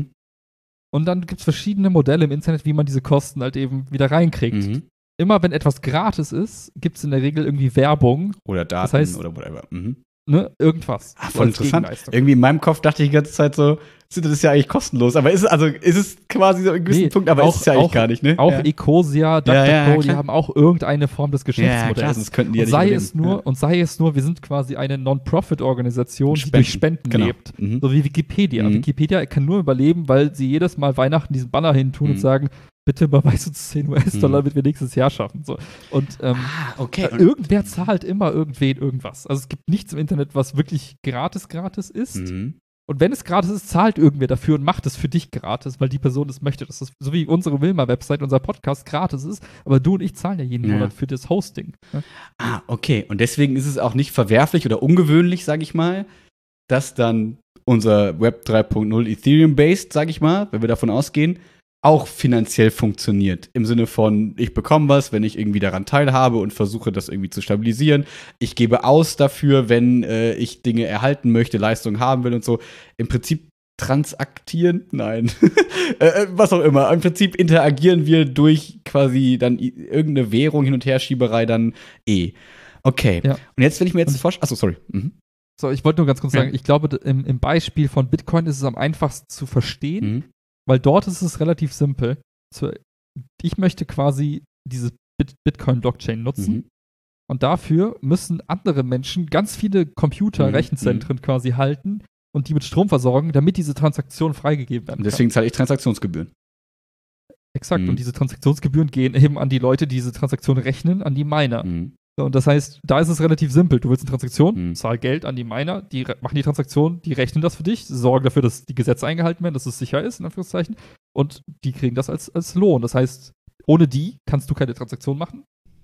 Und dann gibt es verschiedene Modelle im Internet, wie man diese Kosten halt eben wieder reinkriegt. Immer wenn etwas gratis ist, gibt es in der Regel irgendwie Werbung. Oder Daten, das heißt, oder whatever. Ne, irgendwas. Voll interessant. Irgendwie in meinem Kopf dachte ich die ganze Zeit so, das ist ja eigentlich kostenlos. Aber ist es quasi so ein gewisser Punkt, aber ist es ja eigentlich gar nicht, ne? Auch Ecosia, DuckDuckGo, die haben auch irgendeine Form des Geschäftsmodells. Ja, das könnten die und sei es nur, wir sind quasi eine Non-Profit-Organisation, die durch Spenden lebt. So wie Wikipedia. Wikipedia kann nur überleben, weil sie jedes Mal Weihnachten diesen Banner hin tun und sagen, bitte überweis uns 10 US-Dollar, damit wir nächstes Jahr schaffen. So. Und irgendwer zahlt immer irgendwen irgendwas. Also es gibt nichts im Internet, was wirklich gratis ist. Und wenn es gratis ist, zahlt irgendwer dafür und macht es für dich gratis, weil die Person es möchte. Das ist so wie unsere Wilma-Website, unser Podcast gratis ist, aber du und ich zahlen ja jeden Monat für das Hosting. Ne? Okay. Und deswegen ist es auch nicht verwerflich oder ungewöhnlich, sage ich mal, dass dann unser Web 3.0 Ethereum-based, sage ich mal, wenn wir davon ausgehen, auch finanziell funktioniert. Im Sinne von, ich bekomme was, wenn ich irgendwie daran teilhabe und versuche, das irgendwie zu stabilisieren. Ich gebe aus dafür, wenn ich Dinge erhalten möchte, Leistungen haben will und so. Im Prinzip transaktieren? Nein. Was auch immer. Im Prinzip interagieren wir durch quasi dann irgendeine Währung, Hin- und Herschieberei dann Okay. Ja. Und jetzt, wenn ich mir jetzt vorstelle, achso, sorry. So, ich wollte nur ganz kurz sagen, ich glaube, im Beispiel von Bitcoin ist es am einfachsten zu verstehen, weil dort ist es relativ simpel. Ich möchte quasi diese Bitcoin-Blockchain nutzen und dafür müssen andere Menschen ganz viele Computer, Rechenzentren quasi halten und die mit Strom versorgen, damit diese Transaktion freigegeben werden kann. Deswegen zahle ich Transaktionsgebühren. Exakt, und diese Transaktionsgebühren gehen eben an die Leute, die diese Transaktion rechnen, an die Miner. So, und das heißt, da ist es relativ simpel. Du willst eine Transaktion, zahl Geld an die Miner, die machen die Transaktion, die rechnen das für dich, sorgen dafür, dass die Gesetze eingehalten werden, dass es sicher ist, in Anführungszeichen, und die kriegen das als Lohn. Das heißt, ohne die kannst du keine Transaktion machen.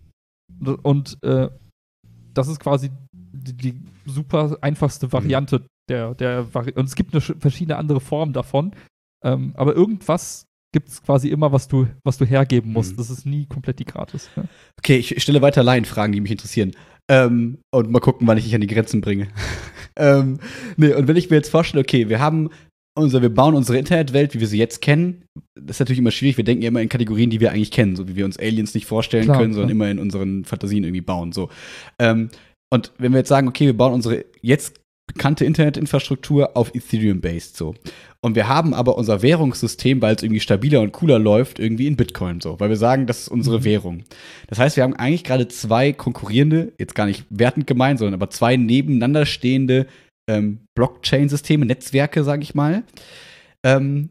Und das ist quasi die super einfachste Variante und es gibt verschiedene andere Formen davon. Aber irgendwas gibt es quasi immer, was du hergeben musst. Das ist nie komplett die gratis. Ja. Okay, ich stelle weiter Laienfragen, die mich interessieren. Und mal gucken, wann ich dich an die Grenzen bringe. Und wenn ich mir jetzt vorstelle, okay, wir bauen unsere Internetwelt, wie wir sie jetzt kennen. Das ist natürlich immer schwierig. Wir denken ja immer in Kategorien, die wir eigentlich kennen, so wie wir uns Aliens nicht vorstellen können, sondern immer in unseren Fantasien irgendwie bauen. So. Und wenn wir jetzt sagen, okay, wir bauen unsere jetzt bekannte Internetinfrastruktur auf Ethereum-based, so. Und wir haben aber unser Währungssystem, weil es irgendwie stabiler und cooler läuft, irgendwie in Bitcoin, so. Weil wir sagen, das ist unsere Währung. Das heißt, wir haben eigentlich gerade zwei konkurrierende, jetzt gar nicht wertend gemeint, sondern aber zwei nebeneinander stehende Blockchain-Systeme, Netzwerke, sage ich mal. Dann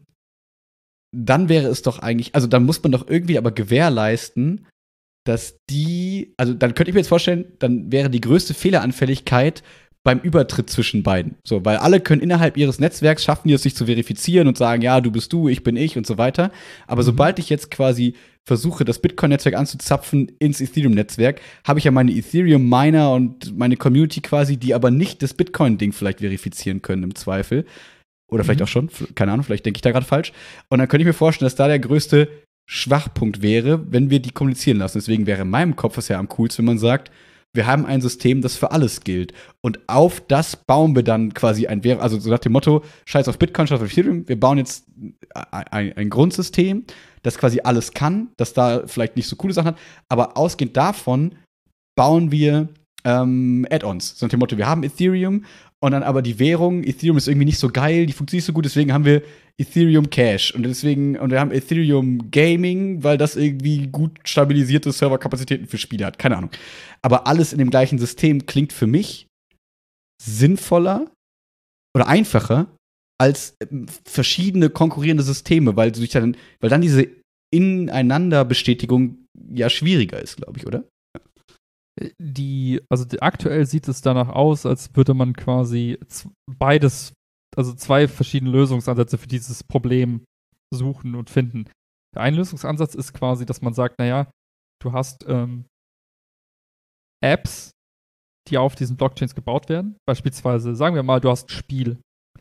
wäre es doch eigentlich, also dann muss man doch irgendwie aber gewährleisten, dass also dann könnte ich mir jetzt vorstellen, dann wäre die größte Fehleranfälligkeit beim Übertritt zwischen beiden. So, weil alle können innerhalb ihres Netzwerks schaffen, die es sich zu verifizieren und sagen, ja, du bist du, ich bin ich und so weiter. Aber sobald ich jetzt quasi versuche, das Bitcoin-Netzwerk anzuzapfen ins Ethereum-Netzwerk, habe ich ja meine Ethereum-Miner und meine Community quasi, die aber nicht das Bitcoin-Ding vielleicht verifizieren können im Zweifel. Oder vielleicht auch schon, keine Ahnung, vielleicht denke ich da gerade falsch. Und dann könnte ich mir vorstellen, dass da der größte Schwachpunkt wäre, wenn wir die kommunizieren lassen. Deswegen wäre in meinem Kopf es ja am coolsten, wenn man sagt, wir haben ein System, das für alles gilt. Und auf das bauen wir dann quasi also so nach dem Motto, scheiß auf Bitcoin, scheiß auf Ethereum, wir bauen jetzt ein Grundsystem, das quasi alles kann, das da vielleicht nicht so coole Sachen hat, aber ausgehend davon bauen wir Add-ons. So nach dem Motto, wir haben Ethereum und dann aber die Währung, Ethereum ist irgendwie nicht so geil, die funktioniert nicht so gut, deswegen haben wir Ethereum Cash und wir haben Ethereum Gaming, weil das irgendwie gut stabilisierte Serverkapazitäten für Spiele hat, keine Ahnung. Aber alles in dem gleichen System klingt für mich sinnvoller oder einfacher als verschiedene konkurrierende Systeme, weil dann diese Ineinanderbestätigung ja schwieriger ist, glaube ich, oder? Aktuell sieht es danach aus, als würde man quasi zwei verschiedene Lösungsansätze für dieses Problem suchen und finden. Der eine Lösungsansatz ist quasi, dass man sagt, naja, du hast Apps, die auf diesen Blockchains gebaut werden. Beispielsweise, sagen wir mal, du hast ein Spiel.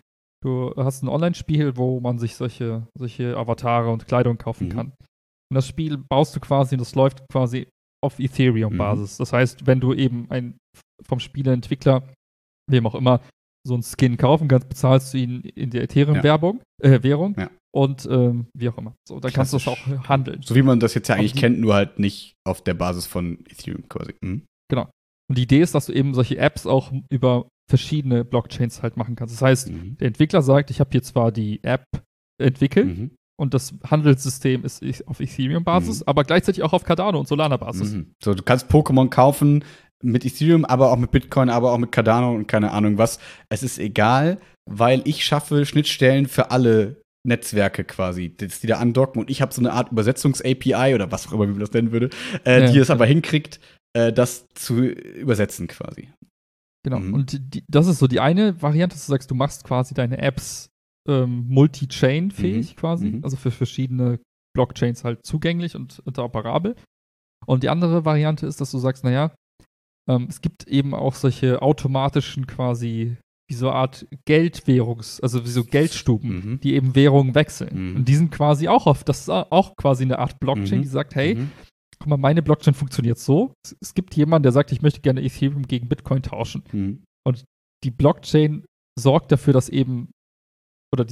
Du hast ein Online-Spiel, wo man sich solche Avatare und Kleidung kaufen kann. Und das Spiel baust du quasi, und das läuft quasi auf Ethereum-Basis. Das heißt, wenn du eben vom Spieleentwickler, wem auch immer, so einen Skin kaufen kannst, bezahlst du ihn in der Ethereum-Währung. Ja. Und wie auch immer. So, dann kannst du das auch handeln. So wie man das jetzt ja eigentlich kennt, nur halt nicht auf der Basis von Ethereum quasi. Genau. Und die Idee ist, dass du eben solche Apps auch über verschiedene Blockchains halt machen kannst. Das heißt, der Entwickler sagt, ich habe hier zwar die App entwickelt und das Handelssystem ist auf Ethereum-Basis, aber gleichzeitig auch auf Cardano und Solana-Basis. So, du kannst Pokémon kaufen mit Ethereum, aber auch mit Bitcoin, aber auch mit Cardano und keine Ahnung was. Es ist egal, weil ich schaffe Schnittstellen für alle Netzwerke quasi, die da andocken und ich habe so eine Art Übersetzungs-API oder was auch immer, wie man das nennen würde, die es aber hinkriegt, das zu übersetzen quasi. Genau, und das ist so die eine Variante, dass du sagst, du machst quasi deine Apps multi-chain-fähig quasi, also für verschiedene Blockchains halt zugänglich und interoperabel. Und die andere Variante ist, dass du sagst, naja, es gibt eben auch solche automatischen quasi wie so eine Art also wie so Geldstuben, die eben Währungen wechseln. Und die sind quasi das ist auch quasi eine Art Blockchain, die sagt, hey, guck mal, meine Blockchain funktioniert so. Es gibt jemanden, der sagt, ich möchte gerne Ethereum gegen Bitcoin tauschen. Und die Blockchain sorgt dafür, dass eben, oder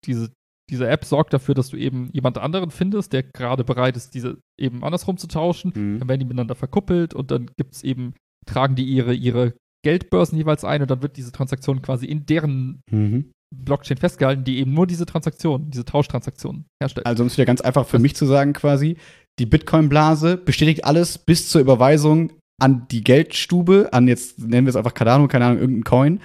diese App sorgt dafür, dass du eben jemand anderen findest, der gerade bereit ist, diese eben andersrum zu tauschen. Dann werden die miteinander verkuppelt und dann gibt's eben, tragen die ihre Geldbörsen jeweils ein und dann wird diese Transaktion quasi in deren Blockchain festgehalten, die eben nur diese Tauschtransaktionen herstellt. Also um es wieder ganz einfach für mich zu sagen quasi, die Bitcoin-Blase bestätigt alles bis zur Überweisung an die Geldstube, an jetzt nennen wir es einfach Cardano, keine Ahnung, irgendein Coin.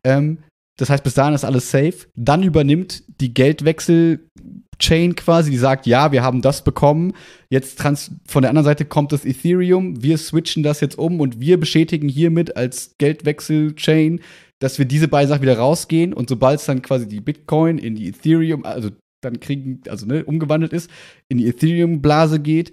Das heißt, bis dahin ist alles safe. Dann übernimmt die Geldwechsel-Chain quasi, die sagt, ja, wir haben das bekommen. Jetzt von der anderen Seite kommt das Ethereum. Wir switchen das jetzt um und wir bestätigen hiermit als Geldwechsel-Chain, dass wir diese beiden Sachen wieder rausgehen. Und sobald es dann quasi die Bitcoin in die Ethereum, also dann umgewandelt ist, in die Ethereum-Blase geht,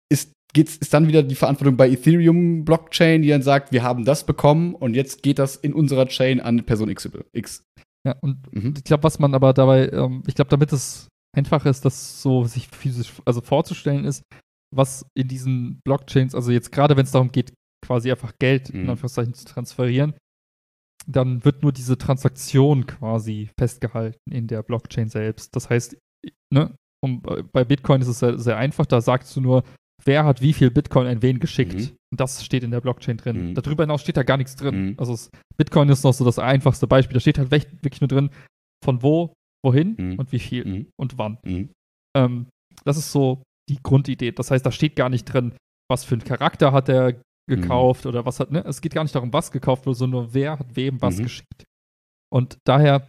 ist dann wieder die Verantwortung bei Ethereum Blockchain, die dann sagt, wir haben das bekommen und jetzt geht das in unserer Chain an Person X. Ja, und ich glaube, was man aber dabei, damit es einfach ist, das so sich physisch, also vorzustellen ist, was in diesen Blockchains, also jetzt gerade wenn es darum geht, quasi einfach Geld in Anführungszeichen zu transferieren, dann wird nur diese Transaktion quasi festgehalten in der Blockchain selbst. Das heißt, ne, bei Bitcoin ist es sehr, sehr einfach, da sagst du nur, wer hat wie viel Bitcoin an wen geschickt. Und das steht in der Blockchain drin. Darüber hinaus steht da gar nichts drin. Also Bitcoin ist noch so das einfachste Beispiel. Da steht halt wirklich nur drin, von wo, wohin und wie viel und wann. Das ist so die Grundidee. Das heißt, da steht gar nicht drin, was für einen Charakter hat er gekauft oder was hat, ne? Es geht gar nicht darum, was gekauft wurde, sondern nur wer hat wem was geschickt. Und daher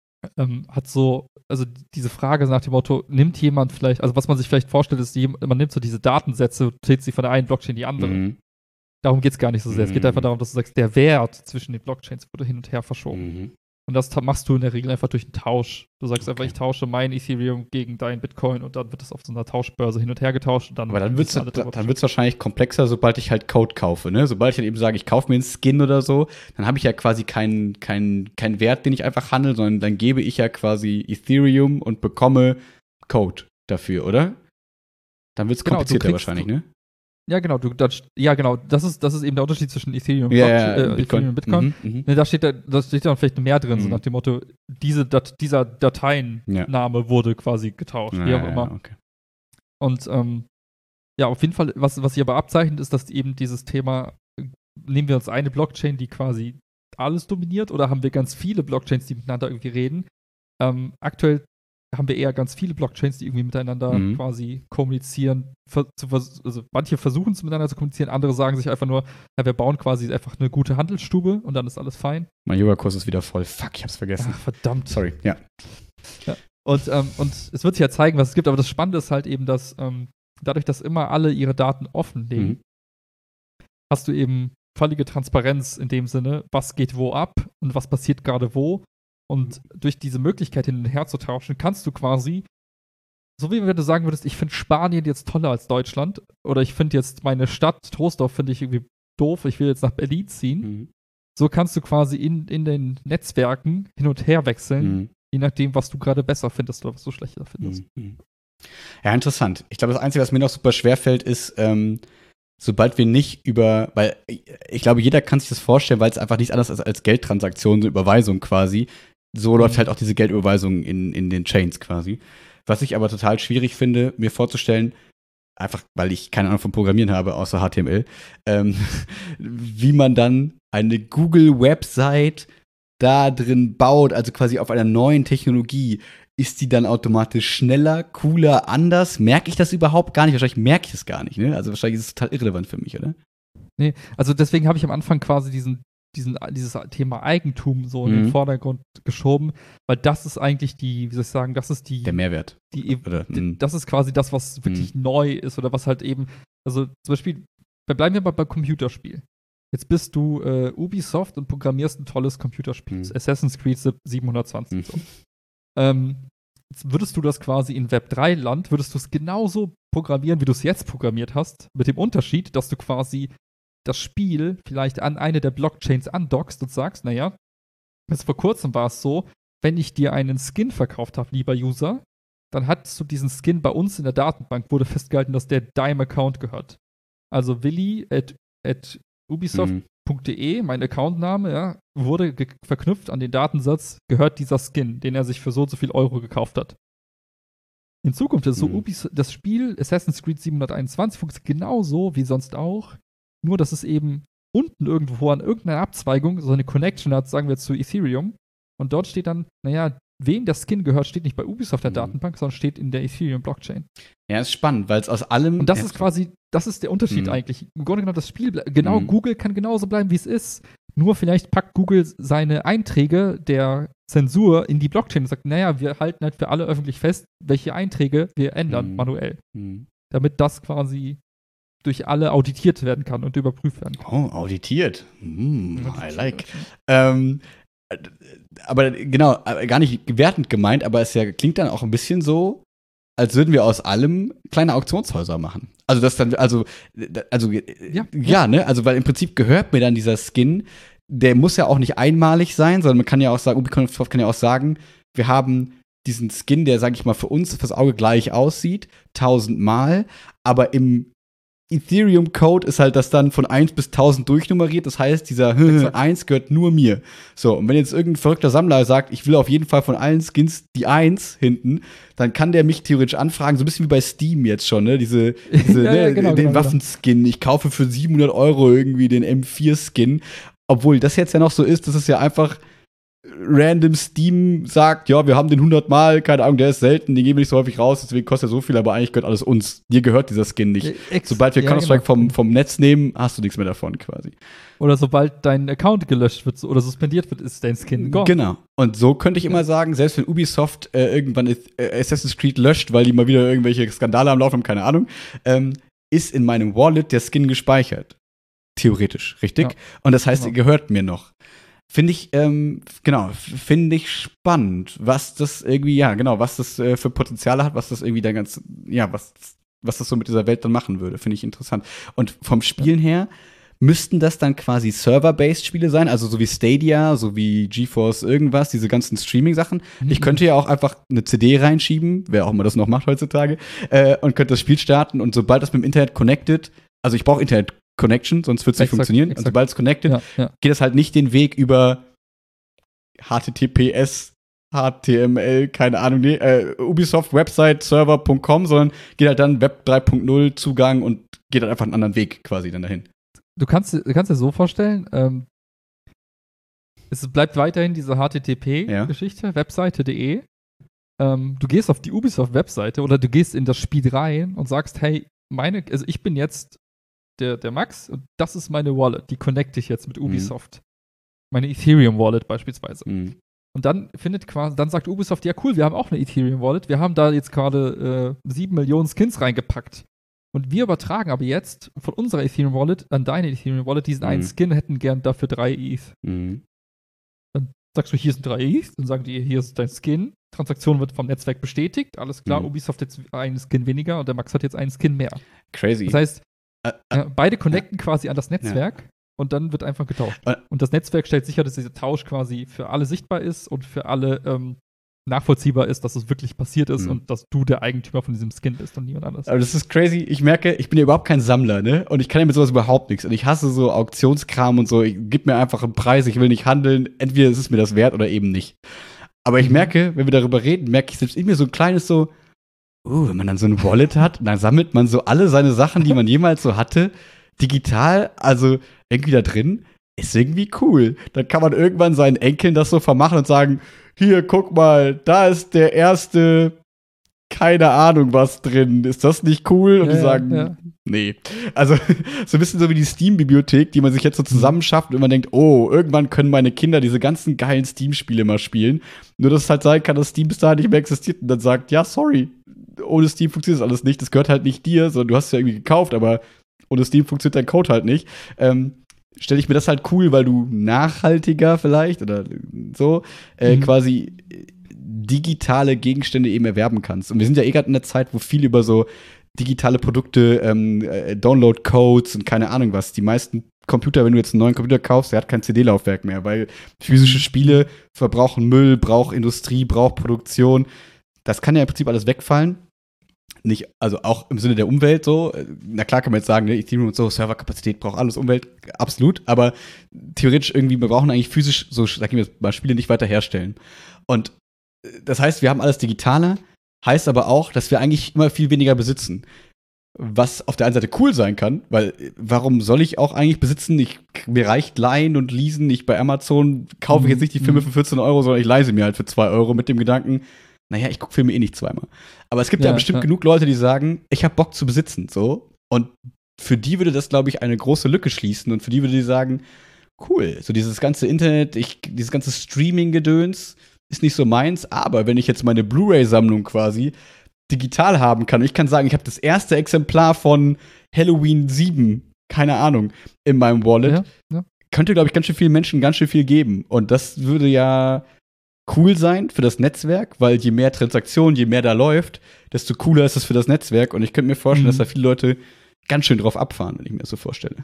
hat so, also diese Frage nach dem Motto, nimmt jemand vielleicht, also was man sich vielleicht vorstellt, ist, man nimmt so diese Datensätze und zählt sie von der einen Blockchain in die andere. Darum geht es gar nicht so sehr. Es geht einfach darum, dass du sagst, der Wert zwischen den Blockchains wurde hin und her verschoben. Und das machst du in der Regel einfach durch einen Tausch. Du sagst einfach, ich tausche mein Ethereum gegen dein Bitcoin und dann wird das auf so einer Tauschbörse hin und her getauscht. Und dann aber dann wird es wahrscheinlich komplexer, sobald ich halt Code kaufe. Ne? Sobald ich dann eben sage, ich kaufe mir einen Skin oder so, dann habe ich ja quasi keinen Wert, den ich einfach handle, sondern dann gebe ich ja quasi Ethereum und bekomme Code dafür, oder? Dann wird es komplizierter wahrscheinlich, ne? Ja, genau, das ist eben der Unterschied zwischen Ethereum und Bitcoin. Ne, da steht dann vielleicht mehr drin, so nach dem Motto, dieser Dateienname wurde quasi getauscht, wie auch immer. Okay. Und auf jeden Fall, was sich aber abzeichnet, ist, dass eben dieses Thema, nehmen wir uns eine Blockchain, die quasi alles dominiert, oder haben wir ganz viele Blockchains, die miteinander irgendwie reden? Aktuell haben wir eher ganz viele Blockchains, die irgendwie miteinander quasi kommunizieren. Also manche versuchen es miteinander zu kommunizieren, andere sagen sich einfach nur, ja, wir bauen quasi einfach eine gute Handelsstube und dann ist alles fein. Mein Yoga-Kurs ist wieder voll. Fuck, ich hab's vergessen. Ach, verdammt. Sorry, ja. Und es wird sich ja zeigen, was es gibt, aber das Spannende ist halt eben, dass dadurch, dass immer alle ihre Daten offenlegen, hast du eben völlige Transparenz in dem Sinne, was geht wo ab und was passiert gerade wo. Und durch diese Möglichkeit hin und her zu tauschen, kannst du quasi, so wie wenn du sagen würdest, ich finde Spanien jetzt toller als Deutschland oder ich finde jetzt meine Stadt, Troisdorf, finde ich irgendwie doof, ich will jetzt nach Berlin ziehen. So kannst du quasi in den Netzwerken hin und her wechseln, je nachdem, was du gerade besser findest oder was du schlechter findest. Ja, interessant. Ich glaube, das Einzige, was mir noch super schwer fällt, ist, sobald wir nicht weil ich glaube, jeder kann sich das vorstellen, weil es einfach nichts anderes ist als Geldtransaktionen, so Überweisung quasi. So läuft halt auch diese Geldüberweisung in den Chains quasi. Was ich aber total schwierig finde, mir vorzustellen, einfach weil ich keine Ahnung vom Programmieren habe, außer HTML, wie man dann eine Google-Website da drin baut, also quasi auf einer neuen Technologie. Ist die dann automatisch schneller, cooler, anders? Merke ich das überhaupt gar nicht? Wahrscheinlich merke ich das gar nicht, ne? Also wahrscheinlich ist es total irrelevant für mich, oder? Nee, also deswegen habe ich am Anfang quasi dieses Thema Eigentum so in den Vordergrund geschoben, weil das ist eigentlich der Mehrwert. Das ist quasi das, was wirklich neu ist oder was halt eben, also zum Beispiel, bleiben wir mal beim Computerspiel. Jetzt bist du Ubisoft und programmierst ein tolles Computerspiel, Assassin's Creed 720. So. Jetzt würdest du das quasi in Web3-Land, würdest du es genauso programmieren, wie du es jetzt programmiert hast, mit dem Unterschied, dass du quasi das Spiel vielleicht an eine der Blockchains andockst und sagst, naja, bis vor kurzem war es so, wenn ich dir einen Skin verkauft habe, lieber User, dann hattest du diesen Skin bei uns in der Datenbank, wurde festgehalten, dass der deinem Account gehört. Also Willi at ubisoft.de, mein Accountname, ja, wurde verknüpft an den Datensatz, gehört dieser Skin, den er sich für so und so viel Euro gekauft hat. In Zukunft ist so, das Spiel Assassin's Creed 721 funktioniert genauso wie sonst auch, nur dass es eben unten irgendwo an irgendeiner Abzweigung so eine Connection hat, sagen wir jetzt zu Ethereum, und dort steht dann, naja, wem der Skin gehört, steht nicht bei Ubisoft der Datenbank, sondern steht in der Ethereum-Blockchain. Ja, ist spannend, weil es aus allem. Und das ist quasi, das ist der Unterschied eigentlich. Im Grunde genommen, das Spiel, Google kann genauso bleiben, wie es ist. Nur vielleicht packt Google seine Einträge der Zensur in die Blockchain und sagt, naja, wir halten halt für alle öffentlich fest, welche Einträge wir ändern, manuell. Damit das quasi durch alle auditiert werden kann und überprüft werden kann. Oh, auditiert. I like. Aber genau, gar nicht wertend gemeint, aber es klingt dann auch ein bisschen so, als würden wir aus allem kleine Auktionshäuser machen. Also das dann, ne? Also weil im Prinzip gehört mir dann dieser Skin, der muss ja auch nicht einmalig sein, sondern man kann ja auch sagen, Ubisoft kann ja auch sagen, wir haben diesen Skin, der, sag ich mal, für uns fürs Auge gleich aussieht, 1000-mal, aber im Ethereum-Code ist halt das dann von 1 bis 1000 durchnummeriert. Das heißt, dieser 1 gehört nur mir. So, und wenn jetzt irgendein verrückter Sammler sagt, ich will auf jeden Fall von allen Skins die 1 hinten, dann kann der mich theoretisch anfragen, so ein bisschen wie bei Steam jetzt schon, ne? Den Waffenskin. Ich kaufe für 700 € irgendwie den M4-Skin. Obwohl das jetzt ja noch so ist, dass es ja einfach random Steam sagt, ja, wir haben den 100-mal, keine Ahnung, der ist selten, den geben wir nicht so häufig raus, deswegen kostet er so viel, aber eigentlich gehört alles uns. Dir gehört dieser Skin nicht. Sobald wir Counter-Strike vom Netz nehmen, hast du nichts mehr davon quasi. Oder sobald dein Account gelöscht wird oder suspendiert wird, ist dein Skin gone. Genau. Und so könnte ich immer sagen, selbst wenn Ubisoft irgendwann Assassin's Creed löscht, weil die mal wieder irgendwelche Skandale am Laufen haben, keine Ahnung, ist in meinem Wallet der Skin gespeichert. Theoretisch, richtig? Ja. Und das heißt, er gehört mir noch. Finde ich spannend, was das irgendwie, was das für Potenziale hat, was das irgendwie dann was das so mit dieser Welt dann machen würde, finde ich interessant. Und vom Spielen her müssten das dann quasi Server-based Spiele sein, also so wie Stadia, so wie GeForce irgendwas, diese ganzen Streaming-Sachen. Ich könnte ja auch einfach eine CD reinschieben, wer auch immer das noch macht heutzutage, und könnte das Spiel starten und sobald das mit dem Internet connected, also ich brauche Internet Connection, sonst wird es nicht funktionieren. Exakt. Und sobald es connected, geht es halt nicht den Weg über HTTPS, HTML, keine Ahnung, Ubisoft Website Server.com, sondern geht halt dann Web 3.0 Zugang und geht halt einfach einen anderen Weg quasi dann dahin. Du kannst dir so vorstellen, es bleibt weiterhin diese HTTP-Geschichte, Webseite.de. Du gehst auf die Ubisoft-Webseite oder du gehst in das Spiel rein und sagst, hey, ich bin jetzt der Max und das ist meine Wallet, die connecte ich jetzt mit Ubisoft. Meine Ethereum-Wallet beispielsweise. Und dann dann sagt Ubisoft, ja cool, wir haben auch eine Ethereum-Wallet, wir haben da jetzt gerade 7 Millionen Skins reingepackt. Und wir übertragen aber jetzt von unserer Ethereum-Wallet an deine Ethereum-Wallet diesen einen Skin, hätten gern dafür 3 ETH. Dann sagst du, hier sind 3 ETH, dann sagen die, hier ist dein Skin. Transaktion wird vom Netzwerk bestätigt, alles klar, Ubisoft hat jetzt einen Skin weniger und der Max hat jetzt einen Skin mehr. Crazy. Das heißt, beide connecten quasi an das Netzwerk und dann wird einfach getauscht. Und das Netzwerk stellt sicher, dass dieser Tausch quasi für alle sichtbar ist und für alle nachvollziehbar ist, dass es wirklich passiert ist und dass du der Eigentümer von diesem Skin bist und niemand anderes. Aber das ist crazy. Ich merke, ich bin ja überhaupt kein Sammler, ne? Und ich kann ja mit sowas überhaupt nichts. Und ich hasse so Auktionskram und so. Gib mir einfach einen Preis, ich will nicht handeln. Entweder ist es mir das wert oder eben nicht. Aber ich merke, wenn wir darüber reden, merke ich selbst in mir so ein kleines so, wenn man dann so ein Wallet hat, dann sammelt man so alle seine Sachen, die man jemals so hatte, digital, also irgendwie da drin, ist irgendwie cool. Dann kann man irgendwann seinen Enkeln das so vermachen und sagen, hier, guck mal, da ist der erste, keine Ahnung was drin. Ist das nicht cool? Und die sagen, nee. Also so ein bisschen so wie die Steam-Bibliothek, die man sich jetzt so zusammenschafft und man denkt, irgendwann können meine Kinder diese ganzen geilen Steam-Spiele mal spielen. Nur, dass es halt sein kann, dass Steam bis dahin nicht mehr existiert und dann sagt, ja, sorry, ohne Steam funktioniert das alles nicht. Das gehört halt nicht dir, sondern du hast es ja irgendwie gekauft, aber ohne Steam funktioniert dein Code halt nicht. Stelle ich mir das halt cool, weil du nachhaltiger vielleicht oder so quasi digitale Gegenstände eben erwerben kannst. Und wir sind ja gerade in der Zeit, wo viel über so digitale Produkte, Download-Codes und keine Ahnung was. Die meisten Computer, wenn du jetzt einen neuen Computer kaufst, der hat kein CD-Laufwerk mehr, weil physische Spiele verbrauchen Müll, braucht Industrie, braucht Produktion. Das kann ja im Prinzip alles wegfallen. Nicht, also auch im Sinne der Umwelt so. Na klar kann man jetzt sagen, ne, Ethereum und so, Serverkapazität braucht alles, Umwelt, absolut. Aber theoretisch irgendwie, wir brauchen eigentlich physisch, so sag ich mal, Spiele nicht weiter herstellen. Und das heißt, wir haben alles digitaler, heißt aber auch, dass wir eigentlich immer viel weniger besitzen. Was auf der einen Seite cool sein kann, weil warum soll ich auch eigentlich besitzen? Mir reicht leihen und leasen. Ich bei Amazon kaufe ich jetzt nicht die Filme für 14 €, sondern ich leih sie mir halt für 2 € mit dem Gedanken, naja, ich gucke Filme eh nicht zweimal. Aber es gibt ja bestimmt genug Leute, die sagen, ich habe Bock zu besitzen, so. Und für die würde das, glaube ich, eine große Lücke schließen. Und für die würde die sagen, cool, so dieses ganze Internet, dieses ganze Streaming-Gedöns ist nicht so meins. Aber wenn ich jetzt meine Blu-ray-Sammlung quasi digital haben kann, und ich kann sagen, ich habe das erste Exemplar von Halloween 7, keine Ahnung, in meinem Wallet, könnte, glaube ich, ganz schön vielen Menschen ganz schön viel geben. Und das würde ja cool sein für das Netzwerk, weil je mehr Transaktionen, je mehr da läuft, desto cooler ist es für das Netzwerk. Und ich könnte mir vorstellen, dass da viele Leute ganz schön drauf abfahren, wenn ich mir das so vorstelle.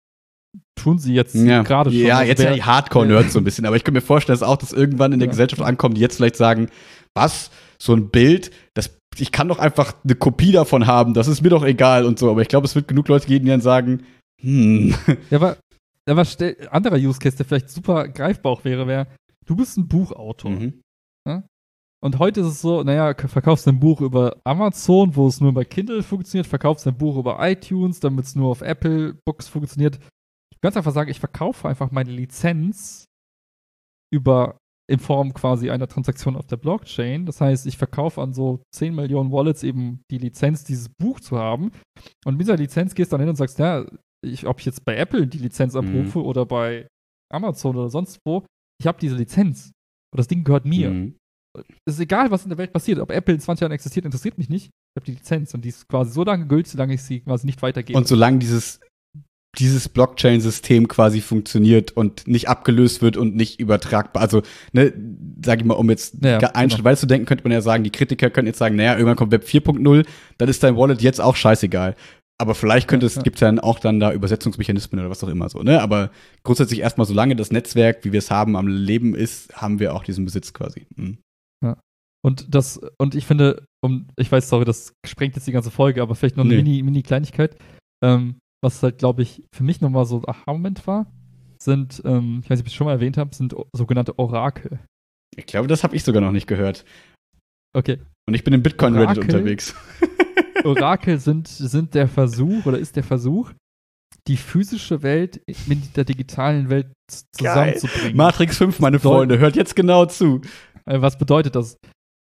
Tun sie jetzt gerade schon. Ja, jetzt ja die Hardcore-Nerds so ein bisschen. Aber ich könnte mir vorstellen, dass auch das irgendwann in der Gesellschaft ankommt, die jetzt vielleicht sagen, was? so ein Bild, ich kann doch einfach eine Kopie davon haben, das ist mir doch egal und so. Aber ich glaube, es wird genug Leute geben, die dann sagen, Ja, aber anderer Use Case, der vielleicht super greifbar auch wäre, du bist ein Buchautor. Ja? Und heute ist es so, verkaufst ein Buch über Amazon, wo es nur bei Kindle funktioniert, verkaufst ein Buch über iTunes, damit es nur auf Apple Books funktioniert. Du kannst einfach sagen, ich verkaufe einfach meine Lizenz in Form quasi einer Transaktion auf der Blockchain. Das heißt, ich verkaufe an so 10 Millionen Wallets eben die Lizenz, dieses Buch zu haben. Und mit dieser Lizenz gehst du dann hin und sagst, ob ich jetzt bei Apple die Lizenz abrufe oder bei Amazon oder sonst wo, ich habe diese Lizenz. Und das Ding gehört mir. Es ist egal, was in der Welt passiert. Ob Apple in 20 Jahren existiert, interessiert mich nicht. Ich habe die Lizenz und die ist quasi so lange gültig, solange ich sie quasi nicht weitergebe. Und solange dieses Blockchain-System quasi funktioniert und nicht abgelöst wird und nicht übertragbar. Also, sag ich mal, um jetzt einen Schritt weiter zu denken, könnte man ja sagen, die Kritiker können jetzt sagen, irgendwann kommt Web 4.0, dann ist dein Wallet jetzt auch scheißegal. Aber vielleicht gibt's dann auch dann da Übersetzungsmechanismen oder was auch immer so, ne? Aber grundsätzlich erstmal, solange das Netzwerk, wie wir es haben, am Leben ist, haben wir auch diesen Besitz quasi. Ja. Und ich finde, ich weiß, sorry, das sprengt jetzt die ganze Folge, aber vielleicht noch eine Mini-Kleinigkeit. Was halt, glaube ich, für mich nochmal so ein Aha-Moment war, sind, ich weiß nicht, ob ich es schon mal erwähnt habe, sind sogenannte Orakel. Ich glaube, das habe ich sogar noch nicht gehört. Okay. Und ich bin im Bitcoin-Reddit unterwegs. Orakel sind der Versuch, oder ist der Versuch, die physische Welt mit der digitalen Welt zusammenzubringen. Matrix 5, meine Freunde, hört jetzt genau zu. Was bedeutet das?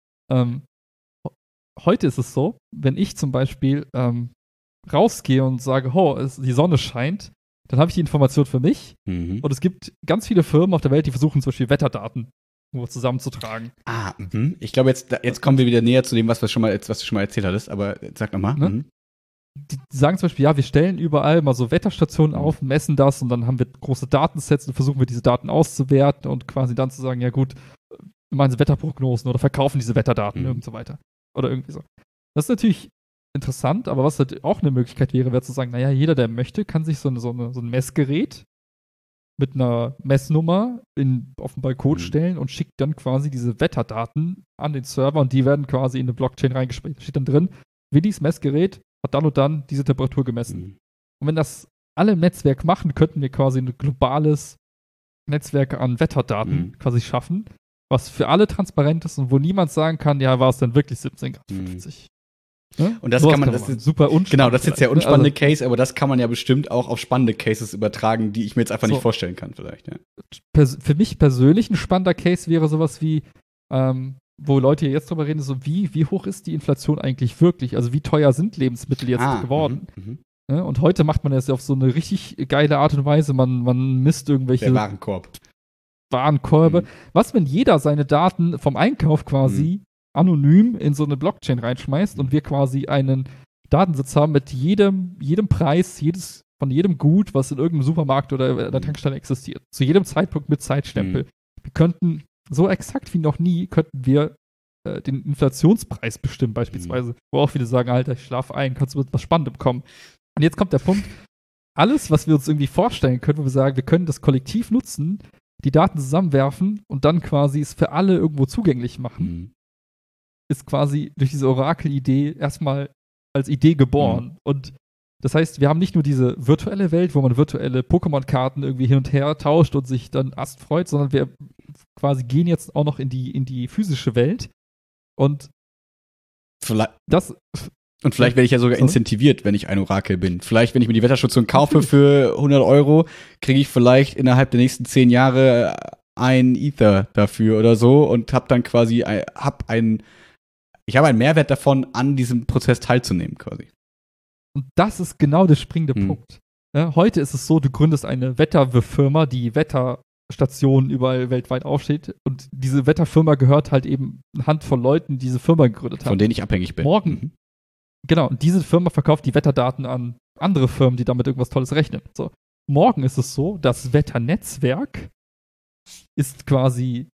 Heute ist es so, wenn ich zum Beispiel rausgehe und sage, die Sonne scheint, dann habe ich die Information für mich. Und es gibt ganz viele Firmen auf der Welt, die versuchen zum Beispiel Wetterdaten zusammenzutragen. Ich glaube, jetzt kommen wir wieder näher zu dem, was du schon mal erzählt hattest, aber sag nochmal. Ne? Die sagen zum Beispiel, wir stellen überall mal so Wetterstationen auf, messen das und dann haben wir große Datensets und versuchen wir diese Daten auszuwerten und quasi dann zu sagen, ja gut, wir machen sie Wetterprognosen oder verkaufen diese Wetterdaten und so weiter. Oder irgendwie so. Das ist natürlich interessant, aber was halt auch eine Möglichkeit wäre zu sagen, jeder, der möchte, kann sich so ein Messgerät mit einer Messnummer auf den Balkon stellen und schickt dann quasi diese Wetterdaten an den Server und die werden quasi in eine Blockchain reingespeichert. Da steht dann drin, Willis Messgerät hat dann und dann diese Temperatur gemessen. Und wenn das alle im Netzwerk machen, könnten wir quasi ein globales Netzwerk an Wetterdaten quasi schaffen, was für alle transparent ist und wo niemand sagen kann, war es denn wirklich 17,50 Grad. Und das kann man, das ist super unspannend. Genau, das ist jetzt der unspannende Case, aber das kann man ja bestimmt auch auf spannende Cases übertragen, die ich mir jetzt einfach nicht vorstellen kann, vielleicht. Ja. Für mich persönlich ein spannender Case wäre sowas wie, wo Leute jetzt drüber reden, so wie hoch ist die Inflation eigentlich wirklich? Also wie teuer sind Lebensmittel jetzt geworden? Ja, und heute macht man das ja auf so eine richtig geile Art und Weise. Man misst irgendwelche der Warenkorbe. Was, wenn jeder seine Daten vom Einkauf quasi anonym in so eine Blockchain reinschmeißt und wir quasi einen Datensatz haben mit jedem Preis, von jedem Gut, was in irgendeinem Supermarkt oder in der Tankstelle existiert. Zu jedem Zeitpunkt mit Zeitstempel. Wir könnten so exakt wie noch nie, den Inflationspreis bestimmen beispielsweise. Wo auch viele sagen, Alter, ich schlafe ein, kannst du mit was Spannendem kommen. Und jetzt kommt der Punkt, alles, was wir uns irgendwie vorstellen können, wo wir sagen, wir können das kollektiv nutzen, die Daten zusammenwerfen und dann quasi es für alle irgendwo zugänglich machen, ist quasi durch diese Orakel-Idee erstmal als Idee geboren. Und das heißt, wir haben nicht nur diese virtuelle Welt, wo man virtuelle Pokémon-Karten irgendwie hin und her tauscht und sich dann astfreut, sondern wir quasi gehen jetzt auch noch in die physische Welt. Und vielleicht werde ich ja sogar incentiviert, wenn ich ein Orakel bin. Vielleicht, wenn ich mir die Wetterstation kaufe für 100 €, kriege ich vielleicht innerhalb der nächsten 10 Jahre ein Ether dafür oder so und habe dann quasi einen Mehrwert davon, an diesem Prozess teilzunehmen quasi. Und das ist genau der springende Punkt. Ja, heute ist es so, du gründest eine Wetterfirma, die Wetterstationen überall weltweit aufsteht und diese Wetterfirma gehört halt eben eine Handvoll Leuten, die diese Firma gegründet haben. Von denen ich abhängig bin. Morgen, genau, und diese Firma verkauft die Wetterdaten an andere Firmen, die damit irgendwas Tolles rechnen. So. Morgen ist es so, das Wetternetzwerk ist quasi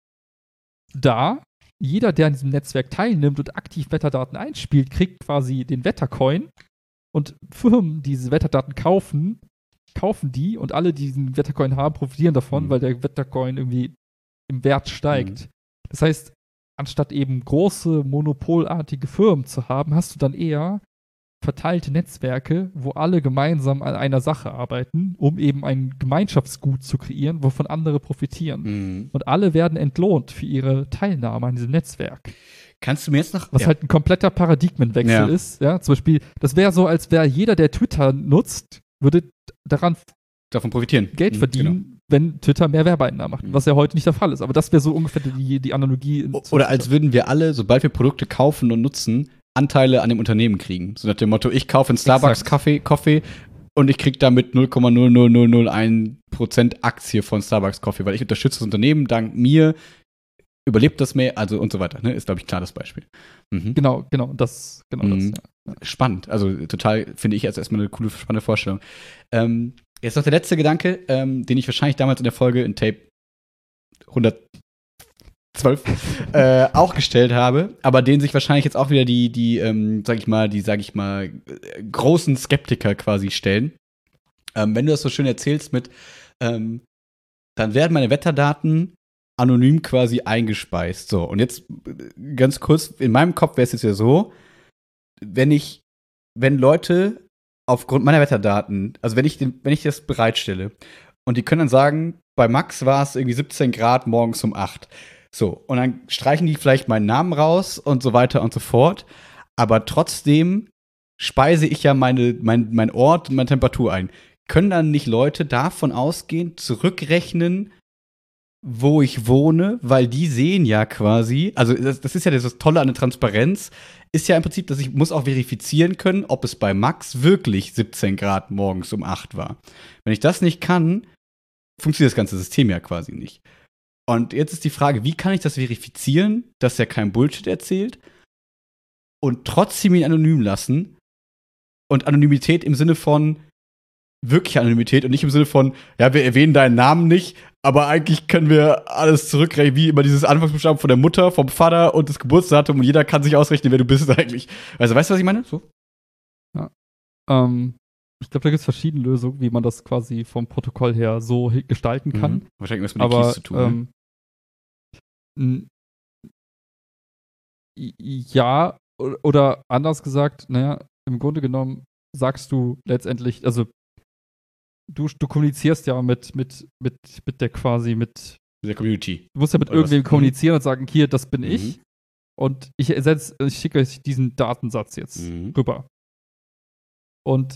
da. Jeder, der an diesem Netzwerk teilnimmt und aktiv Wetterdaten einspielt, kriegt quasi den Wettercoin. Und Firmen, die diese Wetterdaten kaufen die und alle, die diesen Wettercoin haben, profitieren davon, weil der Wettercoin irgendwie im Wert steigt. Das heißt, anstatt eben große monopolartige Firmen zu haben, hast du dann eher verteilte Netzwerke, wo alle gemeinsam an einer Sache arbeiten, um eben ein Gemeinschaftsgut zu kreieren, wovon andere profitieren. Mhm. Und alle werden entlohnt für ihre Teilnahme an diesem Netzwerk. Kannst du mir jetzt noch. Was halt ein kompletter Paradigmenwechsel ist. Ja, zum Beispiel, das wäre so, als wäre jeder, der Twitter nutzt, würde daran davon profitieren. Geld verdienen, wenn Twitter mehr Werbeeinnahmen macht, was ja heute nicht der Fall ist. Aber das wäre so ungefähr die Analogie. Oder als würden wir alle, sobald wir Produkte kaufen und nutzen, Anteile an dem Unternehmen kriegen. So nach dem Motto, ich kaufe einen Starbucks-Kaffee und ich kriege damit 0,00001% Aktie von Starbucks Coffee, weil ich unterstütze das Unternehmen, dank mir überlebt das mehr, also und so weiter. Ne? Ist, glaube ich, klar das Beispiel. Mhm. Genau das. Ja. Spannend. Also total, finde ich, erstmal eine coole, spannende Vorstellung. Jetzt noch der letzte Gedanke, den ich wahrscheinlich damals in der Folge in Tape 112 auch gestellt habe, aber den sich wahrscheinlich jetzt auch wieder die großen Skeptiker quasi stellen. Wenn du das so schön erzählst mit, dann werden meine Wetterdaten anonym quasi eingespeist. So, und jetzt ganz kurz, in meinem Kopf wäre es jetzt ja so, wenn Leute aufgrund meiner Wetterdaten, also wenn ich das bereitstelle und die können dann sagen, bei Max war es irgendwie 17 Grad morgens um 8. So, und dann streichen die vielleicht meinen Namen raus und so weiter und so fort. Aber trotzdem speise ich ja mein Ort und meine Temperatur ein. Können dann nicht Leute davon ausgehend zurückrechnen, wo ich wohne? Weil die sehen ja quasi, also das ist ja das Tolle an der Transparenz, ist ja im Prinzip, dass ich muss auch verifizieren können, ob es bei Max wirklich 17 Grad morgens um 8 war. Wenn ich das nicht kann, funktioniert das ganze System ja quasi nicht. Und jetzt ist die Frage, wie kann ich das verifizieren, dass er kein Bullshit erzählt und trotzdem ihn anonym lassen? Und Anonymität im Sinne von wirkliche Anonymität und nicht im Sinne von, ja, wir erwähnen deinen Namen nicht, aber eigentlich können wir alles zurückrechnen, wie immer dieses Anfangsbuchstaben von der Mutter, vom Vater und das Geburtsdatum und jeder kann sich ausrechnen, wer du bist eigentlich. Also, weißt du, was ich meine? So? Ja. Ich glaube, da gibt es verschiedene Lösungen, wie man das quasi vom Protokoll her so gestalten kann. Wahrscheinlich was mit den Keys zu tun. Ja, oder anders gesagt, naja, im Grunde genommen sagst du letztendlich, also du kommunizierst ja mit der quasi mit der Community. Du musst ja mit irgendwem kommunizieren und sagen, hier, das bin ich. Und ich schicke euch diesen Datensatz jetzt rüber. Und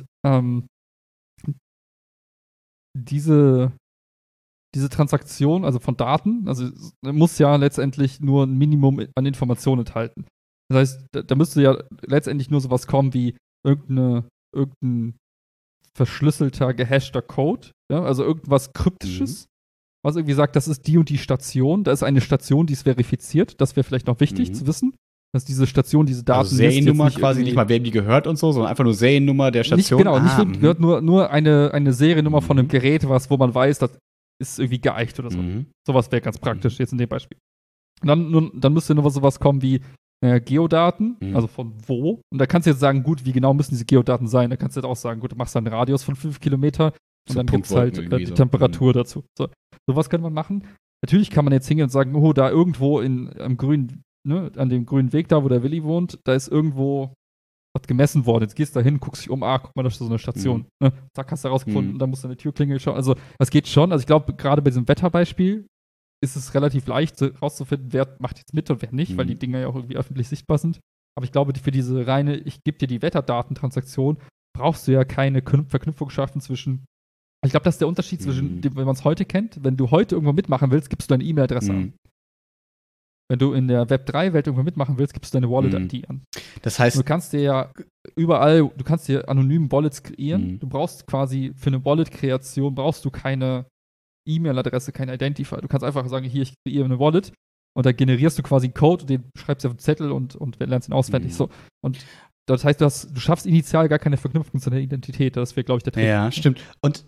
diese Transaktion, also von Daten, also muss ja letztendlich nur ein Minimum an Informationen enthalten. Das heißt, da müsste ja letztendlich nur sowas kommen wie irgendein verschlüsselter, gehashter Code, ja? Also irgendwas Kryptisches, was irgendwie sagt, das ist die und die Station, da ist eine Station, die ist verifiziert, das wäre vielleicht noch wichtig zu wissen, dass diese Station, diese Daten also Seriennummer quasi nicht mal, wem die gehört und so, sondern einfach nur Seriennummer der Station. Nicht wem die gehört, nur eine Seriennummer von einem Gerät, wo man weiß, das ist irgendwie geeicht oder so. Sowas wäre ganz praktisch jetzt in dem Beispiel. Und dann müsste nur sowas kommen wie Geodaten, also von wo. Und da kannst du jetzt sagen, gut, wie genau müssen diese Geodaten sein? Da kannst du jetzt auch sagen, gut, du machst dann einen Radius von 5 Kilometer und dann gibt es halt die Temperatur dazu. Sowas kann man machen. Natürlich kann man jetzt hingehen und sagen, oh, da irgendwo am grünen, ne, an dem grünen Weg da, wo der Willi wohnt, da ist irgendwo was gemessen worden. Jetzt gehst du da hin, guckst dich um, guck mal, da ist so eine Station. Ne? Zack, hast du rausgefunden und dann musst du an der Türklingel schauen. Also, das geht schon. Also, ich glaube, gerade bei diesem Wetterbeispiel ist es relativ leicht rauszufinden, wer macht jetzt mit und wer nicht, weil die Dinger ja auch irgendwie öffentlich sichtbar sind. Aber ich glaube, für diese reine, ich gebe dir die Wetterdatentransaktion, brauchst du ja keine Verknüpfung schaffen zwischen. Ich glaube, das ist der Unterschied zwischen dem, wenn man es heute kennt. Wenn du heute irgendwo mitmachen willst, gibst du deine E-Mail-Adresse an. Wenn du in der Web3-Welt irgendwo mitmachen willst, gibst du deine Wallet-ID an. Das heißt, du kannst dir ja überall, du kannst dir anonym Wallets kreieren. Du brauchst quasi für eine Wallet-Kreation brauchst du keine E-Mail-Adresse, kein Identifier. Du kannst einfach sagen, hier, ich kreiere eine Wallet und da generierst du quasi einen Code und den schreibst du auf einen Zettel und lernst ihn auswendig. So. Und das heißt, du schaffst initial gar keine Verknüpfung zu deiner Identität. Das wäre, glaube ich, der Trick. Ja, stimmt. Und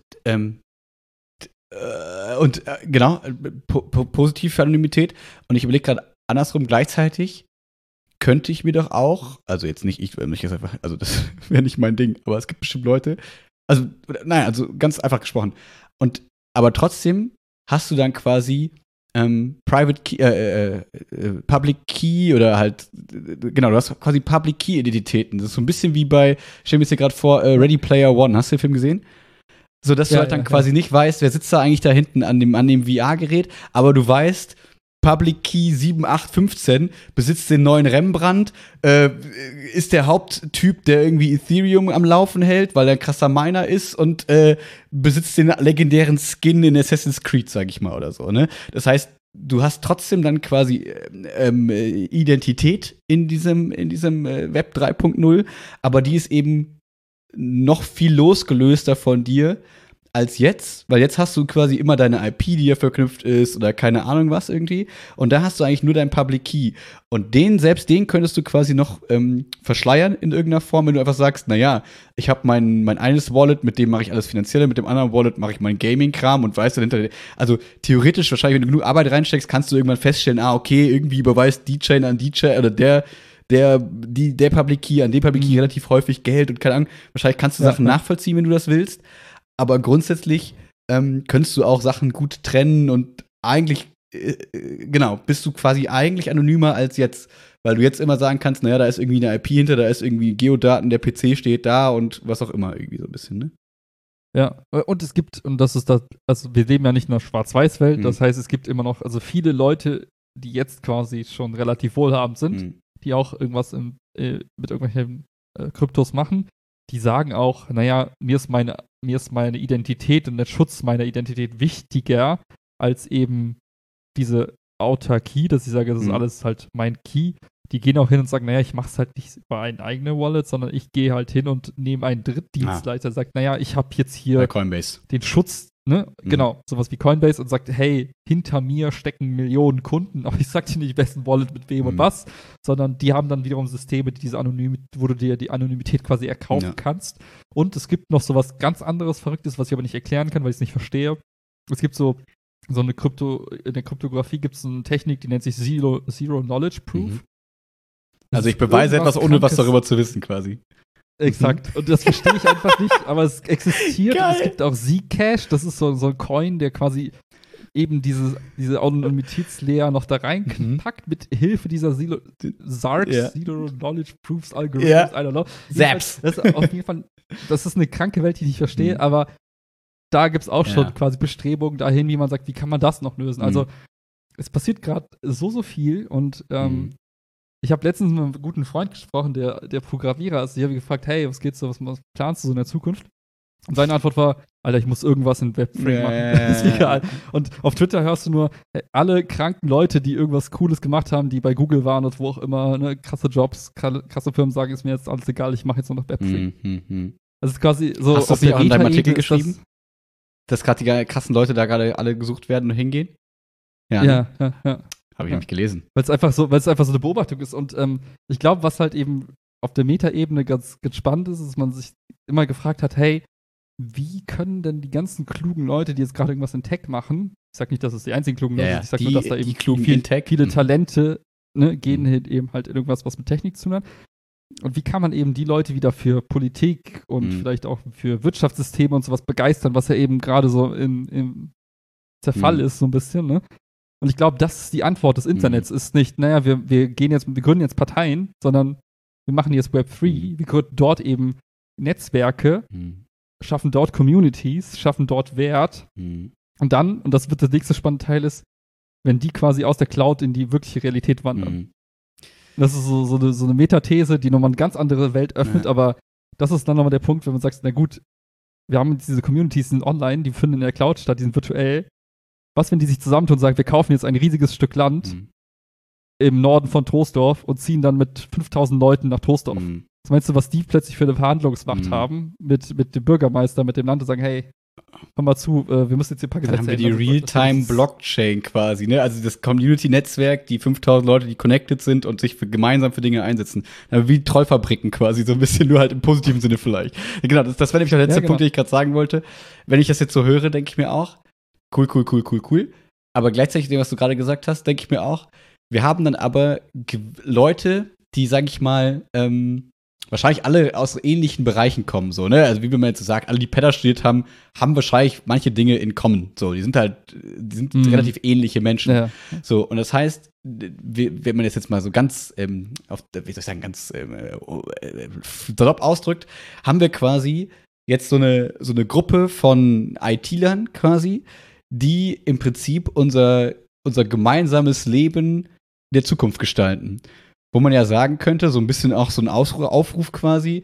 genau, positiv für Anonymität. Und ich überlege gerade andersrum, gleichzeitig könnte ich mir doch auch, also jetzt nicht ich, weil mich jetzt einfach, also das wäre nicht mein Ding, aber es gibt bestimmt Leute, also ganz einfach gesprochen. Aber trotzdem hast du dann quasi Private Key, Public Key oder halt, genau, du hast quasi Public Key Identitäten. Das ist so ein bisschen wie bei, ich stell mir jetzt hier gerade vor, Ready Player One. Hast du den Film gesehen? So, dass du halt dann quasi nicht weißt, wer sitzt da eigentlich da hinten an dem VR-Gerät, aber du weißt, Public Key 7815 besitzt den neuen Rembrandt, ist der Haupttyp, der irgendwie Ethereum am Laufen hält, weil er ein krasser Miner ist und besitzt den legendären Skin in Assassin's Creed, sag ich mal, oder so, ne? Das heißt, du hast trotzdem dann quasi Identität in diesem Web 3.0, aber die ist eben noch viel losgelöster von dir als jetzt, weil jetzt hast du quasi immer deine IP, die ja verknüpft ist oder keine Ahnung was irgendwie. Und da hast du eigentlich nur deinen Public Key. Und selbst den könntest du quasi noch verschleiern in irgendeiner Form, wenn du einfach sagst, naja, ich habe mein eines Wallet, mit dem mache ich alles Finanzielle, mit dem anderen Wallet mache ich meinen Gaming-Kram und weißt dahinter. Also theoretisch, wahrscheinlich, wenn du genug Arbeit reinsteckst, kannst du irgendwann feststellen, okay, irgendwie überweist die Chain an die Chain oder der Public Key an den Public Key relativ häufig Geld und keine Ahnung. Wahrscheinlich kannst du Sachen nachvollziehen, wenn du das willst. Aber grundsätzlich könntest du auch Sachen gut trennen und eigentlich, bist du quasi eigentlich anonymer als jetzt. Weil du jetzt immer sagen kannst, naja, da ist irgendwie eine IP hinter, da ist irgendwie Geodaten, der PC steht da und was auch immer, irgendwie so ein bisschen, ne? Ja, und es gibt, und das ist das, also wir leben ja nicht in einer Schwarz-Weiß-Welt, das heißt, es gibt immer noch, also viele Leute, die jetzt quasi schon relativ wohlhabend sind, die auch irgendwas mit irgendwelchen Kryptos machen, die sagen auch, naja, mir ist meine Identität und der Schutz meiner Identität wichtiger als eben diese Autarkie, dass ich sage, das ist alles halt mein Key. Die gehen auch hin und sagen, naja, ich mache es halt nicht über eine eigene Wallet, sondern ich gehe halt hin und nehme einen Drittdienstleister, sagt, naja, ich habe jetzt hier den Schutz, ne? Genau, sowas wie Coinbase und sagt, hey, hinter mir stecken Millionen Kunden, aber ich sag dir nicht, wessen Wallet mit wem und was, sondern die haben dann wiederum Systeme, wo du dir die Anonymität quasi erkaufen kannst. Und es gibt noch sowas ganz anderes, Verrücktes, was ich aber nicht erklären kann, weil ich es nicht verstehe. Es gibt so eine in der Kryptographie gibt es eine Technik, die nennt sich Zero Knowledge Proof. Also ich beweise etwas, ohne was darüber zu wissen, quasi. Exakt. Und das verstehe ich einfach nicht, aber es existiert. Und es gibt auch Zcash, das ist so ein Coin, der quasi eben diese Anonymitätslayer noch da reinpackt mit Hilfe dieser Zero Knowledge Proofs Algorithms, I don't know. Zaps. Das ist auf jeden Fall, das ist eine kranke Welt, die ich nicht verstehe, aber da gibt es auch schon quasi Bestrebungen dahin, wie man sagt, wie kann man das noch lösen? Also es passiert gerade so viel und ich habe letztens mit einem guten Freund gesprochen, der Programmierer ist. Ich habe gefragt, hey, was geht's so, was planst du so in der Zukunft? Und seine Antwort war, Alter, ich muss irgendwas in Web3 machen. Ist egal. Und auf Twitter hörst du nur, hey, alle kranken Leute, die irgendwas Cooles gemacht haben, die bei Google waren und wo auch immer, ne, krasse Jobs, krasse Firmen sagen, ist mir jetzt alles egal, ich mache jetzt nur noch Web3. Das ist quasi so. Hast du das nicht auch in deinem Artikel geschrieben? Dass gerade die krassen Leute da gerade alle gesucht werden und hingehen? Ja. Habe ich nämlich gelesen. Weil es einfach so eine Beobachtung ist. Und ich glaube, was halt eben auf der Metaebene ganz spannend ist, dass man sich immer gefragt hat, hey, wie können denn die ganzen klugen Leute, die jetzt gerade irgendwas in Tech machen, ich sag nicht, dass es die einzigen klugen Leute sind, ich sag nur, dass da eben viele Talente gehen eben halt in irgendwas, was mit Technik zu tun hat. Und wie kann man eben die Leute wieder für Politik und vielleicht auch für Wirtschaftssysteme und sowas begeistern, was ja eben gerade so im Zerfall ist, so ein bisschen, ne? Und ich glaube, das ist die Antwort des Internets. Ist nicht, naja, wir gründen jetzt Parteien, sondern wir machen jetzt Web3, wir gründen dort eben Netzwerke, schaffen dort Communities, schaffen dort Wert. Und dann, und das wird der nächste spannende Teil ist, wenn die quasi aus der Cloud in die wirkliche Realität wandern. Das ist so eine Metathese, die nochmal eine ganz andere Welt öffnet, aber das ist dann nochmal der Punkt, wenn man sagt, na gut, wir haben diese Communities, die sind online, die finden in der Cloud statt, die sind virtuell. Was, wenn die sich zusammentun und sagen, wir kaufen jetzt ein riesiges Stück Land im Norden von Troisdorf und ziehen dann mit 5000 Leuten nach Troisdorf? Was meinst du, was die plötzlich für eine Verhandlungsmacht haben mit dem Bürgermeister, mit dem Land und sagen, hey, komm mal zu, wir müssen jetzt hier ein paar Gesetze ändern. Dann haben wir die Real-Time-Blockchain quasi, ne? Also das Community-Netzwerk, die 5000 Leute, die connected sind und sich gemeinsam für Dinge einsetzen. Wie Trollfabriken quasi, so ein bisschen, nur halt im positiven Sinne vielleicht. Genau, das wäre nämlich der letzte Punkt, den ich gerade sagen wollte. Wenn ich das jetzt so höre, denke ich mir auch, cool. Aber gleichzeitig dem, was du gerade gesagt hast, denke ich mir auch, wir haben dann aber Leute, die, sag ich mal, wahrscheinlich alle aus ähnlichen Bereichen kommen, so, ne? Also wie man jetzt so sagt, alle, die Pedda studiert haben, haben wahrscheinlich manche Dinge in common. So, die sind relativ ähnliche Menschen. Ja. So, und das heißt, wenn man das jetzt mal so ganz, ganz salopp ausdrückt, haben wir quasi jetzt so eine Gruppe von IT-Lern quasi, die im Prinzip unser gemeinsames Leben der Zukunft gestalten. Wo man ja sagen könnte, so ein bisschen auch so ein Aufruf quasi,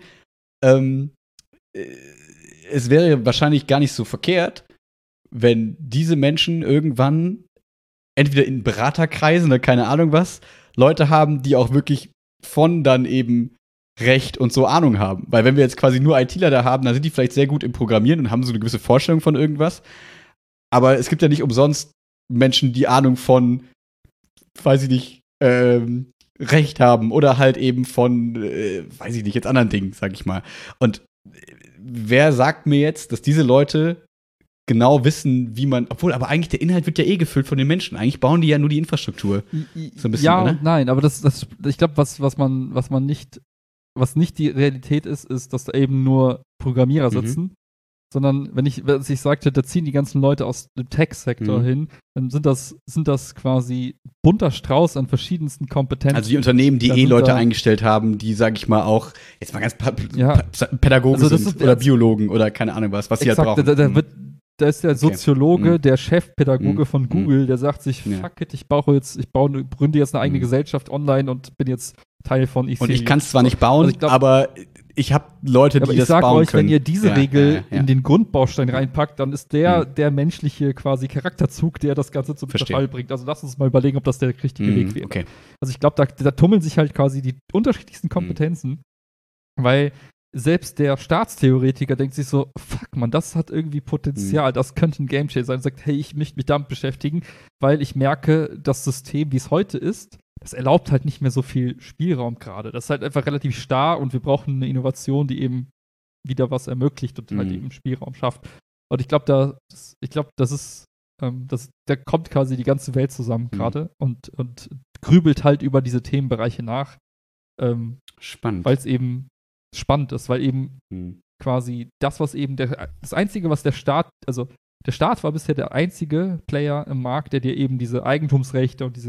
es wäre wahrscheinlich gar nicht so verkehrt, wenn diese Menschen irgendwann entweder in Beraterkreisen oder keine Ahnung was, Leute haben, die auch wirklich von dann eben Recht und so Ahnung haben. Weil wenn wir jetzt quasi nur ITler da haben, dann sind die vielleicht sehr gut im Programmieren und haben so eine gewisse Vorstellung von irgendwas. Aber es gibt ja nicht umsonst Menschen, die Ahnung von, weiß ich nicht, Recht haben oder halt eben von, weiß ich nicht, jetzt anderen Dingen, sag ich mal. Und wer sagt mir jetzt, dass diese Leute genau wissen, wie man, aber eigentlich der Inhalt wird ja gefüllt von den Menschen. Eigentlich bauen die ja nur die Infrastruktur. So ein bisschen, ja oder? Und nein, aber ich glaube, was nicht die Realität ist, dass da eben nur Programmierer sitzen. Sondern wenn ich sagte, da ziehen die ganzen Leute aus dem Tech-Sektor hin, dann sind das quasi bunter Strauß an verschiedensten Kompetenzen. Also die Unternehmen, die Leute eingestellt haben, die, sag ich mal, auch jetzt mal ganz Pädagogen also sind oder Biologen oder keine Ahnung was sie halt brauchen. Da ist der Soziologe, der Chefpädagoge von Google, der sagt sich, fuck it, ich gründe jetzt eine eigene Gesellschaft online und bin jetzt Teil von Ethereum. Und ich kann es zwar nicht bauen, aber ich habe Leute, die das bauen können. Ich sage euch, wenn ihr diese Regel in den Grundbaustein reinpackt, dann ist der menschliche quasi Charakterzug, der das Ganze zum Verfall bringt. Also lasst uns mal überlegen, ob das der richtige Weg wäre. Okay. Also ich glaube, da tummeln sich halt quasi die unterschiedlichsten Kompetenzen, weil selbst der Staatstheoretiker denkt sich so, fuck man, das hat irgendwie Potenzial, das könnte ein Gamechanger sein. Und sagt, hey, ich möchte mich damit beschäftigen, weil ich merke, das System, wie es heute ist, das erlaubt halt nicht mehr so viel Spielraum gerade. Das ist halt einfach relativ starr und wir brauchen eine Innovation, die eben wieder was ermöglicht und halt eben Spielraum schafft. Und ich glaube, da kommt quasi die ganze Welt zusammen gerade und grübelt halt über diese Themenbereiche nach. Spannend. Weil es eben spannend ist, weil eben quasi das Einzige, was der Staat war bisher der einzige Player im Markt, der dir eben diese Eigentumsrechte und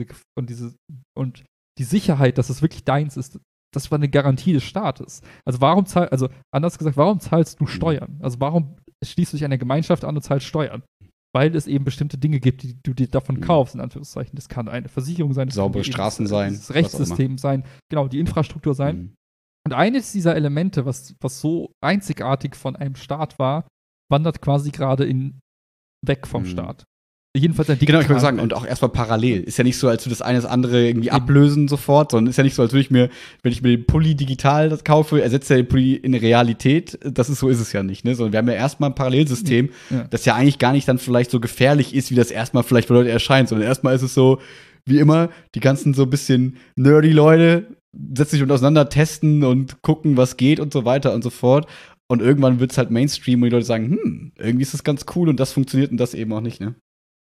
die Sicherheit, dass es wirklich deins ist, das war eine Garantie des Staates. Also anders gesagt, warum zahlst du Steuern? Also warum schließt du dich einer Gemeinschaft an und zahlst Steuern? Weil es eben bestimmte Dinge gibt, die du dir davon kaufst, in Anführungszeichen. Das kann eine Versicherung sein, das saubere Straßen sein, das Rechtssystem sein, genau, die Infrastruktur sein. Und eines dieser Elemente, was so einzigartig von einem Staat war, wandert quasi gerade weg vom Staat. Jedenfalls ein Genau, ich würde sagen, und auch erstmal parallel. Ist ja nicht so, als würde das eine das andere irgendwie ablösen sofort, sondern ist ja nicht so, als würde wenn ich mir den Pulli digital das kaufe, ersetzt er den Pulli in Realität. So ist es ja nicht, ne? Sondern wir haben ja erstmal ein Parallelsystem, das ja eigentlich gar nicht dann vielleicht so gefährlich ist, wie das erstmal vielleicht für Leute erscheint, sondern erstmal ist es so, wie immer, die ganzen so ein bisschen nerdy Leute setzen sich auseinander, testen und gucken, was geht und so weiter und so fort. Und irgendwann wird es halt Mainstream und die Leute sagen, irgendwie ist das ganz cool und das funktioniert und das eben auch nicht, ne?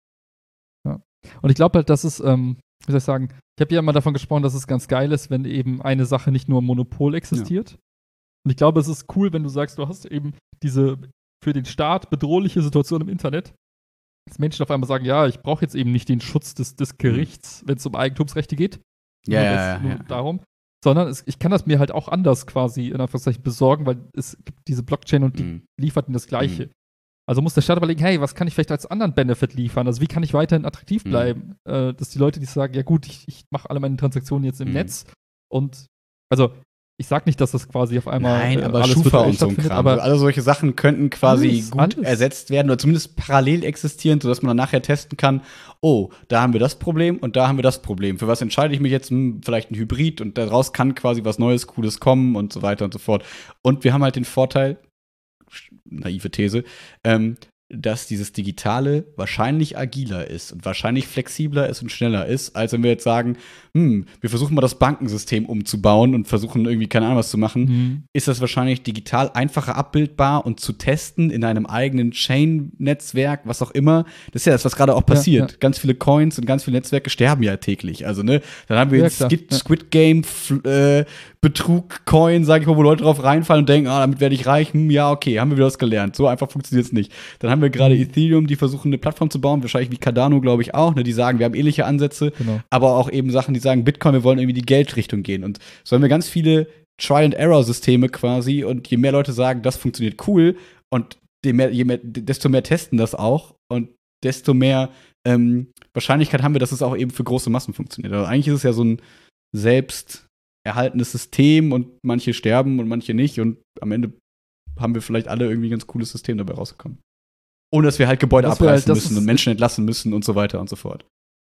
Ja. Und ich glaube halt, dass es, wie soll ich sagen, ich habe ja immer davon gesprochen, dass es ganz geil ist, wenn eben eine Sache nicht nur im Monopol existiert. Ja. Und ich glaube, es ist cool, wenn du sagst, du hast eben diese für den Staat bedrohliche Situation im Internet, dass Menschen auf einmal sagen, ja, ich brauche jetzt eben nicht den Schutz des Gerichts, wenn es um Eigentumsrechte geht. Nur darum. Sondern ich kann das mir halt auch anders quasi in Anführungszeichen besorgen, weil es gibt diese Blockchain und die liefert mir das Gleiche. Also muss der Staat überlegen, hey, was kann ich vielleicht als anderen Benefit liefern? Also wie kann ich weiterhin attraktiv bleiben? Dass die Leute, die sagen, ja gut, ich mache alle meine Transaktionen jetzt im Netz und also ich sag nicht, dass das quasi auf einmal Nein, aber alles Schufa und so ein Kram. Aber alle solche Sachen könnten quasi gut ersetzt werden oder zumindest parallel existieren, sodass man dann nachher testen kann, oh, da haben wir das Problem und da haben wir das Problem. Für was entscheide ich mich jetzt? Vielleicht ein Hybrid und daraus kann quasi was Neues, Cooles kommen und so weiter und so fort. Und wir haben halt den Vorteil, naive These, dass dieses Digitale wahrscheinlich agiler ist und wahrscheinlich flexibler ist und schneller ist, als wenn wir jetzt sagen, wir versuchen mal das Bankensystem umzubauen und versuchen irgendwie keine Ahnung was zu machen, ist das wahrscheinlich digital einfacher abbildbar und zu testen in einem eigenen Chain-Netzwerk, was auch immer. Das ist ja das, was gerade auch passiert. Ja. Ganz viele Coins und ganz viele Netzwerke sterben ja täglich. Also, ne, dann haben wir jetzt Squid Game Betrug-Coin, sag ich mal, wo Leute drauf reinfallen und denken, damit werde ich reich. Ja, okay, haben wir wieder was gelernt. So einfach funktioniert es nicht. Dann haben wir gerade Ethereum, die versuchen, eine Plattform zu bauen, wahrscheinlich wie Cardano, glaube ich, auch. Ne? Die sagen, wir haben ähnliche Ansätze, aber auch eben Sachen, die sagen, Bitcoin, wir wollen irgendwie die Geldrichtung gehen. Und so haben wir ganz viele Trial-and-Error-Systeme quasi. Und je mehr Leute sagen, das funktioniert cool, und desto mehr testen das auch. Und desto mehr Wahrscheinlichkeit haben wir, dass es auch eben für große Massen funktioniert. Also eigentlich ist es ja so ein selbsterhaltendes System und manche sterben und manche nicht. Und am Ende haben wir vielleicht alle irgendwie ein ganz cooles System dabei rausgekommen. Ohne dass wir halt Gebäude abreißen müssen und Menschen entlassen müssen und so weiter und so fort.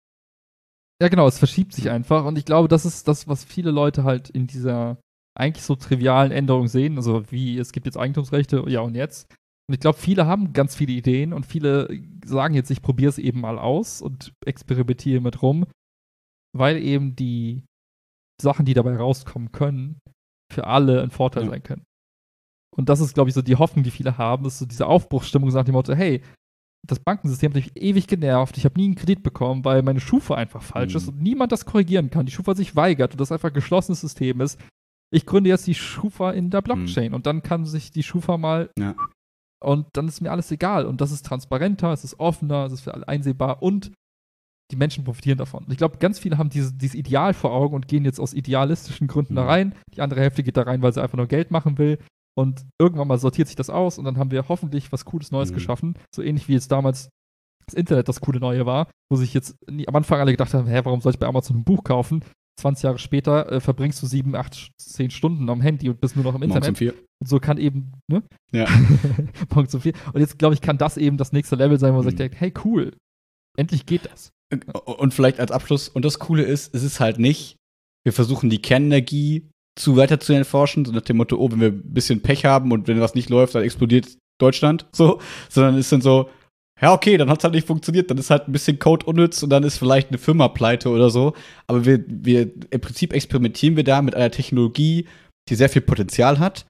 Ja, genau, es verschiebt sich einfach. Und ich glaube, das ist das, was viele Leute halt in dieser eigentlich so trivialen Änderung sehen. Also wie, es gibt jetzt Eigentumsrechte, ja und jetzt. Und ich glaube, viele haben ganz viele Ideen und viele sagen jetzt, ich probiere es eben mal aus und experimentiere mit rum, weil eben die Sachen, die dabei rauskommen können, für alle ein Vorteil sein können. Und das ist, glaube ich, so die Hoffnung, die viele haben, ist so diese Aufbruchsstimmung nach dem Motto, hey, das Bankensystem hat mich ewig genervt, ich habe nie einen Kredit bekommen, weil meine Schufa einfach falsch ist und niemand das korrigieren kann. Die Schufa sich weigert und das einfach ein geschlossenes System ist. Ich gründe jetzt die Schufa in der Blockchain und dann kann sich die Schufa mal und dann ist mir alles egal. Und das ist transparenter, es ist offener, es ist für alle einsehbar und die Menschen profitieren davon. Und ich glaube, ganz viele haben dieses Ideal vor Augen und gehen jetzt aus idealistischen Gründen da rein. Die andere Hälfte geht da rein, weil sie einfach nur Geld machen will. Und irgendwann mal sortiert sich das aus und dann haben wir hoffentlich was Cooles Neues geschaffen. So ähnlich wie jetzt damals das Internet das coole Neue war, wo sich jetzt am Anfang alle gedacht haben, warum soll ich bei Amazon ein Buch kaufen? 20 Jahre später verbringst du 7, 8, 10 Stunden am Handy und bist nur noch im Internet. Morgens um 4. Und so kann eben, ne? Ja. Morgens um 4. Und jetzt, glaube ich, kann das eben das nächste Level sein, wo man sich denkt, hey, cool, endlich geht das. Und vielleicht als Abschluss, und das Coole ist, es ist halt nicht, wir versuchen die Kernenergie weiter zu erforschen, so nach dem Motto, wenn wir ein bisschen Pech haben und wenn was nicht läuft, dann explodiert Deutschland, so, sondern es ist dann so, ja, okay, dann hat es halt nicht funktioniert, dann ist halt ein bisschen Code unnütz und dann ist vielleicht eine Firma pleite oder so, aber wir im Prinzip experimentieren wir da mit einer Technologie, die sehr viel Potenzial hat,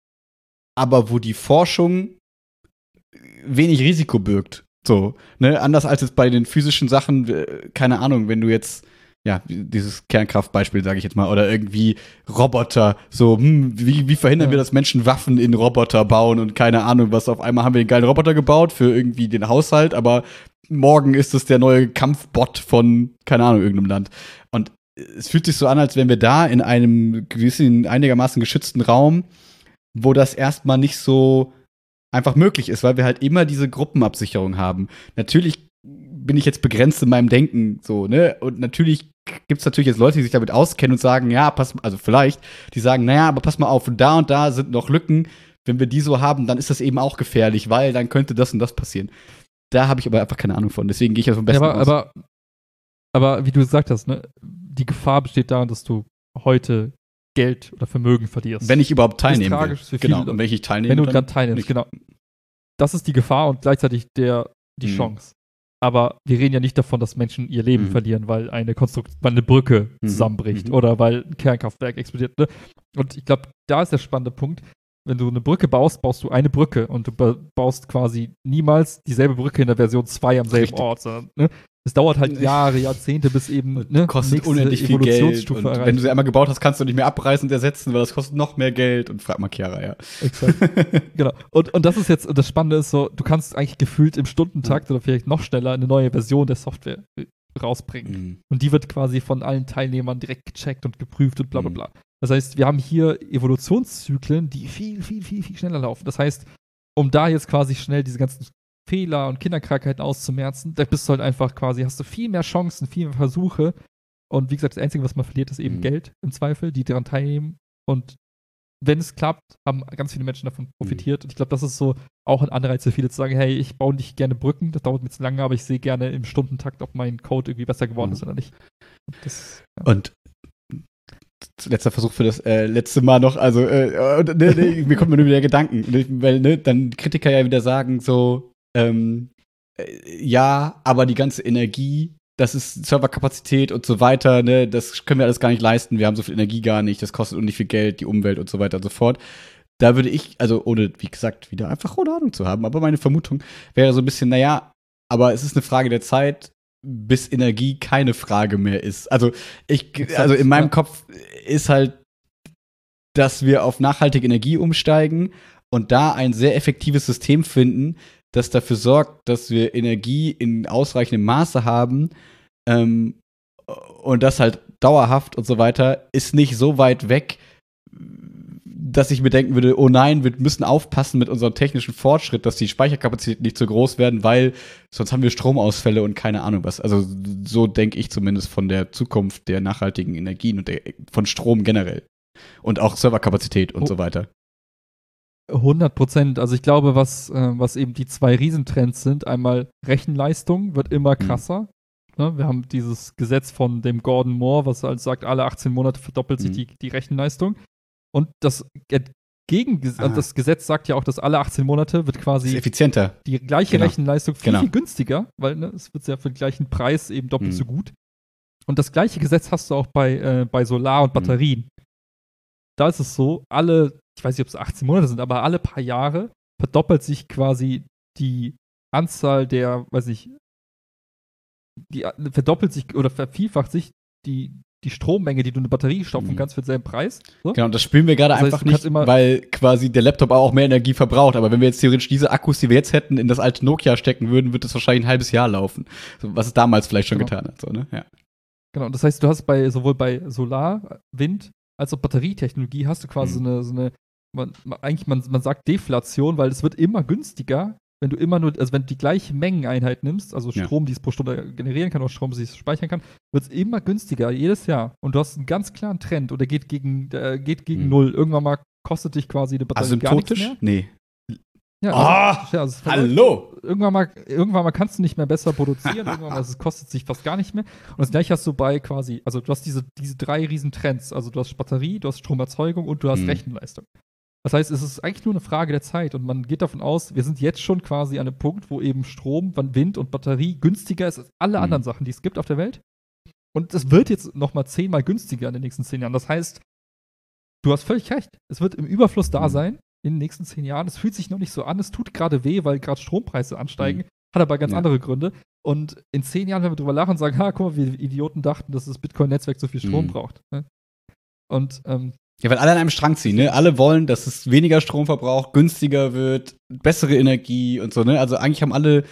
aber wo die Forschung wenig Risiko birgt, so, ne, anders als jetzt bei den physischen Sachen, keine Ahnung, wenn du jetzt dieses Kernkraftbeispiel, sage ich jetzt mal, oder irgendwie Roboter, so, wie verhindern wir, dass Menschen Waffen in Roboter bauen und keine Ahnung, was, auf einmal haben wir einen geilen Roboter gebaut für irgendwie den Haushalt, aber morgen ist es der neue Kampfbot von, keine Ahnung, irgendeinem Land. Und es fühlt sich so an, als wären wir da in einem gewissen, einigermaßen geschützten Raum, wo das erstmal nicht so einfach möglich ist, weil wir halt immer diese Gruppenabsicherung haben. Natürlich bin ich jetzt begrenzt in meinem Denken, so, ne? Und natürlich gibt's natürlich jetzt Leute, die sich damit auskennen und sagen, die sagen, naja, aber pass mal auf, da und da sind noch Lücken. Wenn wir die so haben, dann ist das eben auch gefährlich, weil dann könnte das und das passieren. Da habe ich aber einfach keine Ahnung von. Deswegen gehe ich ja vom Besten aus. Aber wie du gesagt hast, ne, die Gefahr besteht darin, dass du heute Geld oder Vermögen verlierst. Wenn ich überhaupt teilnehme. Das ist tragisch für genau, viele. und wenn ich nicht teilnehme. Wenn du gerade teilnimmst, genau. Das ist die Gefahr und gleichzeitig die Chance. Aber wir reden ja nicht davon, dass Menschen ihr Leben verlieren, weil eine Brücke zusammenbricht oder weil ein Kernkraftwerk explodiert. Ne? Und ich glaube, da ist der spannende Punkt. Wenn du eine Brücke baust, baust du eine Brücke und du baust quasi niemals dieselbe Brücke in der Version 2 am selben Ort, sondern es dauert halt Jahre, Jahrzehnte, bis eben kostet unendlich viel Geld. Und wenn du sie einmal gebaut hast, kannst du nicht mehr abreißen und ersetzen, weil das kostet noch mehr Geld. Und frag mal Chiara, ja. Exakt. Genau. Und das ist jetzt, das Spannende ist so, du kannst eigentlich gefühlt im Stundentakt oder vielleicht noch schneller eine neue Version der Software rausbringen. Und die wird quasi von allen Teilnehmern direkt gecheckt und geprüft und bla bla bla. Das heißt, wir haben hier Evolutionszyklen, die viel, viel, viel, viel schneller laufen. Das heißt, um da jetzt quasi schnell diese ganzen Fehler und Kinderkrankheiten auszumerzen, da bist du halt einfach quasi, hast du viel mehr Chancen, viel mehr Versuche. Und wie gesagt, das Einzige, was man verliert, ist eben Geld im Zweifel, die daran teilnehmen. Und wenn es klappt, haben ganz viele Menschen davon profitiert. Und ich glaube, das ist so auch ein Anreiz für viele zu sagen, hey, ich baue nicht gerne Brücken, das dauert mir zu lange, aber ich sehe gerne im Stundentakt, ob mein Code irgendwie besser geworden ist oder nicht. Und letzter Versuch für das letzte Mal noch, also mir kommt mir nur wieder Gedanken, weil dann Kritiker ja wieder sagen so, ja, aber die ganze Energie, das ist Serverkapazität und so weiter, ne, das können wir alles gar nicht leisten, wir haben so viel Energie gar nicht, das kostet nicht viel Geld, die Umwelt und so weiter und so fort. Da würde ich, also ohne, wie gesagt, wieder einfach ohne Ahnung zu haben, aber meine Vermutung wäre so ein bisschen, naja, aber es ist eine Frage der Zeit, bis Energie keine Frage mehr ist. Also in meinem Kopf ist halt dass wir auf nachhaltige Energie umsteigen und da ein sehr effektives System finden, das dafür sorgt, dass wir Energie in ausreichendem Maße haben, und das halt dauerhaft und so weiter, ist nicht so weit weg, dass ich mir denken würde, oh nein, wir müssen aufpassen mit unserem technischen Fortschritt, dass die Speicherkapazitäten nicht zu groß werden, weil sonst haben wir Stromausfälle und keine Ahnung was. Also so denke ich zumindest von der Zukunft der nachhaltigen Energien und von Strom generell. Und auch Serverkapazität und so weiter. 100%. Also ich glaube, was eben die zwei Riesentrends sind, einmal Rechenleistung wird immer krasser. Ne? Wir haben dieses Gesetz von dem Gordon Moore, was halt sagt, alle 18 Monate verdoppelt sich die Rechenleistung. Und das Gesetz sagt ja auch, dass alle 18 Monate wird quasi effizienter. Die gleiche Rechenleistung viel günstiger, weil es wird ja für den gleichen Preis eben doppelt so gut. Und das gleiche Gesetz hast du auch bei Solar und Batterien. Da ist es so, ich weiß nicht, ob es 18 Monate sind, aber alle paar Jahre verdoppelt sich quasi die Anzahl verdoppelt sich oder vervielfacht sich die Strommenge, die du in eine Batterie stopfen kannst für denselben Preis. So? Genau, das spüren wir gerade einfach nicht, weil quasi der Laptop auch mehr Energie verbraucht. Aber wenn wir jetzt theoretisch diese Akkus, die wir jetzt hätten, in das alte Nokia stecken würden, wird das wahrscheinlich ein halbes Jahr laufen. So, was es damals vielleicht schon getan hat. So, ne? Ja. Genau, das heißt, du hast sowohl bei Solar, Wind, als auch Batterietechnologie hast du quasi man sagt Deflation, weil es wird immer günstiger, wenn du wenn du die gleiche Mengeneinheit nimmst, also Strom, die es pro Stunde generieren kann oder Strom, die es speichern kann, wird es immer günstiger, jedes Jahr. Und du hast einen ganz klaren Trend und der geht gegen null. Irgendwann mal kostet dich quasi eine Batterie gar nichts mehr. Nee. Ja, hallo! Irgendwann mal kannst du nicht mehr besser produzieren, irgendwann mal, es kostet sich fast gar nicht mehr. Und das gleiche hast du bei quasi, also du hast diese drei riesen Trends, also du hast Batterie, du hast Stromerzeugung und du hast Rechenleistung. Das heißt, es ist eigentlich nur eine Frage der Zeit und man geht davon aus, wir sind jetzt schon quasi an einem Punkt, wo eben Strom, Wind und Batterie günstiger ist als alle anderen Sachen, die es gibt auf der Welt. Und es wird jetzt noch mal 10-mal günstiger in den nächsten 10 Jahren. Das heißt, du hast völlig recht. Es wird im Überfluss da sein in den nächsten 10 Jahren. Es fühlt sich noch nicht so an. Es tut gerade weh, weil gerade Strompreise ansteigen. Hat aber ganz andere Gründe. Und in 10 Jahren werden wir drüber lachen und sagen, guck mal, wir Idioten dachten, dass das Bitcoin-Netzwerk so viel Strom braucht. Ne? Und ja, weil alle an einem Strang ziehen, ne? Alle wollen, dass es weniger Strom verbraucht, günstiger wird, bessere Energie und so, ne? Also eigentlich haben alle,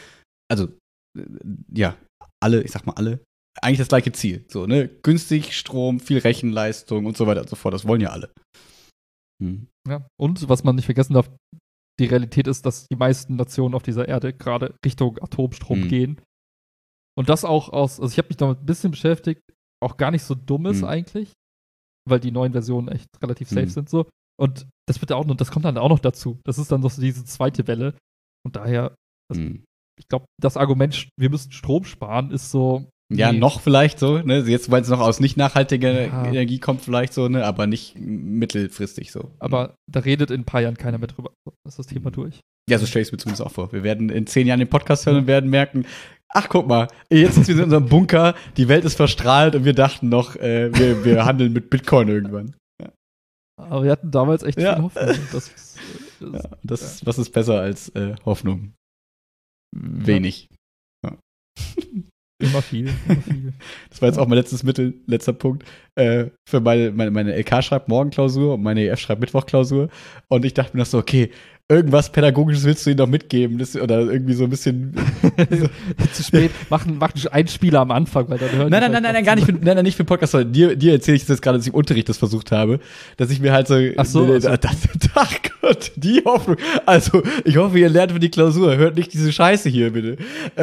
ich sag mal alle, eigentlich das gleiche Ziel. So, ne? Günstig Strom, viel Rechenleistung und so weiter und so fort. Das wollen ja alle. Ja, und was man nicht vergessen darf, die Realität ist, dass die meisten Nationen auf dieser Erde gerade Richtung Atomstrom gehen. Und das auch also ich habe mich damit ein bisschen beschäftigt, auch gar nicht so dumm ist eigentlich, weil die neuen Versionen echt relativ safe sind so. Und das kommt dann auch noch dazu. Das ist dann noch so diese zweite Welle. Und daher, ich glaube, das Argument, wir müssen Strom sparen, ist so. Ja, noch vielleicht so, ne? Jetzt, weil es noch aus nicht nachhaltiger Energie kommt, vielleicht so, ne? Aber nicht mittelfristig so. Aber da redet in ein paar Jahren keiner mehr drüber. Das ist das Thema durch. Ja, so stelle ich es mir zumindest auch vor. Wir werden in 10 Jahren den Podcast hören und werden merken, ach, guck mal, jetzt sind wir in unserem Bunker, die Welt ist verstrahlt und wir dachten noch, wir handeln mit Bitcoin irgendwann. Ja. Aber wir hatten damals echt viel Hoffnung. Was ist besser als Hoffnung? Wenig. Ja. Immer viel. Das war jetzt auch mein letzter Punkt. Für meine LK schreibt morgen Klausur und meine EF schreibt Mittwoch Klausur. Und ich dachte mir noch so, okay, irgendwas Pädagogisches willst du ihnen noch mitgeben? Oder irgendwie so ein bisschen. Zu spät. Machen einen Spieler am Anfang, weil dann hören Nein, gar nicht. Nicht für Podcast. Dir erzähle ich das jetzt gerade, dass ich im Unterricht das versucht habe. Dass ich mir halt so. Ach Gott, die Hoffnung. Also, ich hoffe, ihr lernt für die Klausur. Hört nicht diese Scheiße hier, bitte.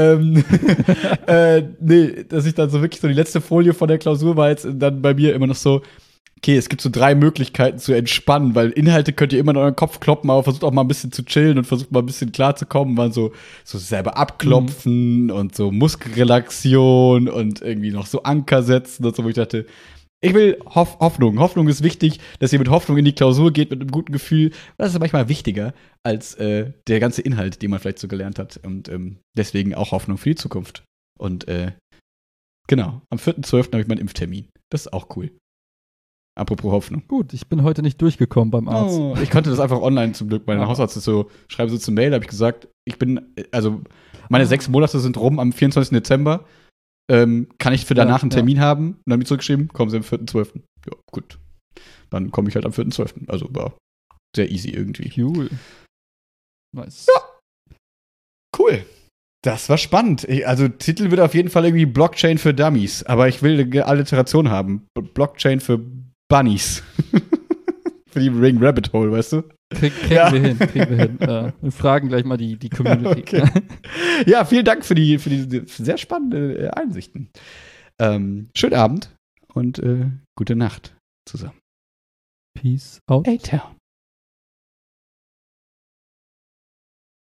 Nee, dass ich dann so wirklich so die letzte Folie von der Klausur war jetzt dann bei mir immer noch so, okay, es gibt so 3 Möglichkeiten zu entspannen, weil Inhalte könnt ihr immer in euren Kopf kloppen, aber versucht auch mal ein bisschen zu chillen und versucht mal ein bisschen klar zu kommen, weil so selber abklopfen und so Muskelrelaxion und irgendwie noch so Anker setzen und so, wo ich dachte, ich will Hoffnung. Hoffnung ist wichtig, dass ihr mit Hoffnung in die Klausur geht, mit einem guten Gefühl. Das ist manchmal wichtiger als der ganze Inhalt, den man vielleicht so gelernt hat. Und deswegen auch Hoffnung für die Zukunft. Und genau, am 4.12. habe ich meinen Impftermin. Das ist auch cool. Apropos Hoffnung. Gut, ich bin heute nicht durchgekommen beim Arzt. Oh, ich konnte das einfach online zum Glück. Mein Hausarzt ist so, schreibe so zur Mail, habe ich gesagt, meine 6 Monate sind rum am 24. Dezember. Kann ich für danach einen Termin haben? Und dann habe ich zurückgeschrieben, kommen Sie am 4.12. Ja, gut. dann komme ich halt am 4.12. Also war sehr easy irgendwie. Cool. Nice. Ja. Cool. Das war spannend. Also Titel wird auf jeden Fall irgendwie Blockchain für Dummies, aber ich will eine Alliteration haben. Blockchain für Bunnies. Für die Ring Rabbit Hole, weißt du? Kriegen wir hin. Wir fragen gleich mal die Community. Okay. Ja, vielen Dank für die sehr spannenden Einsichten. Schönen Abend und gute Nacht zusammen. Peace out. A-Town.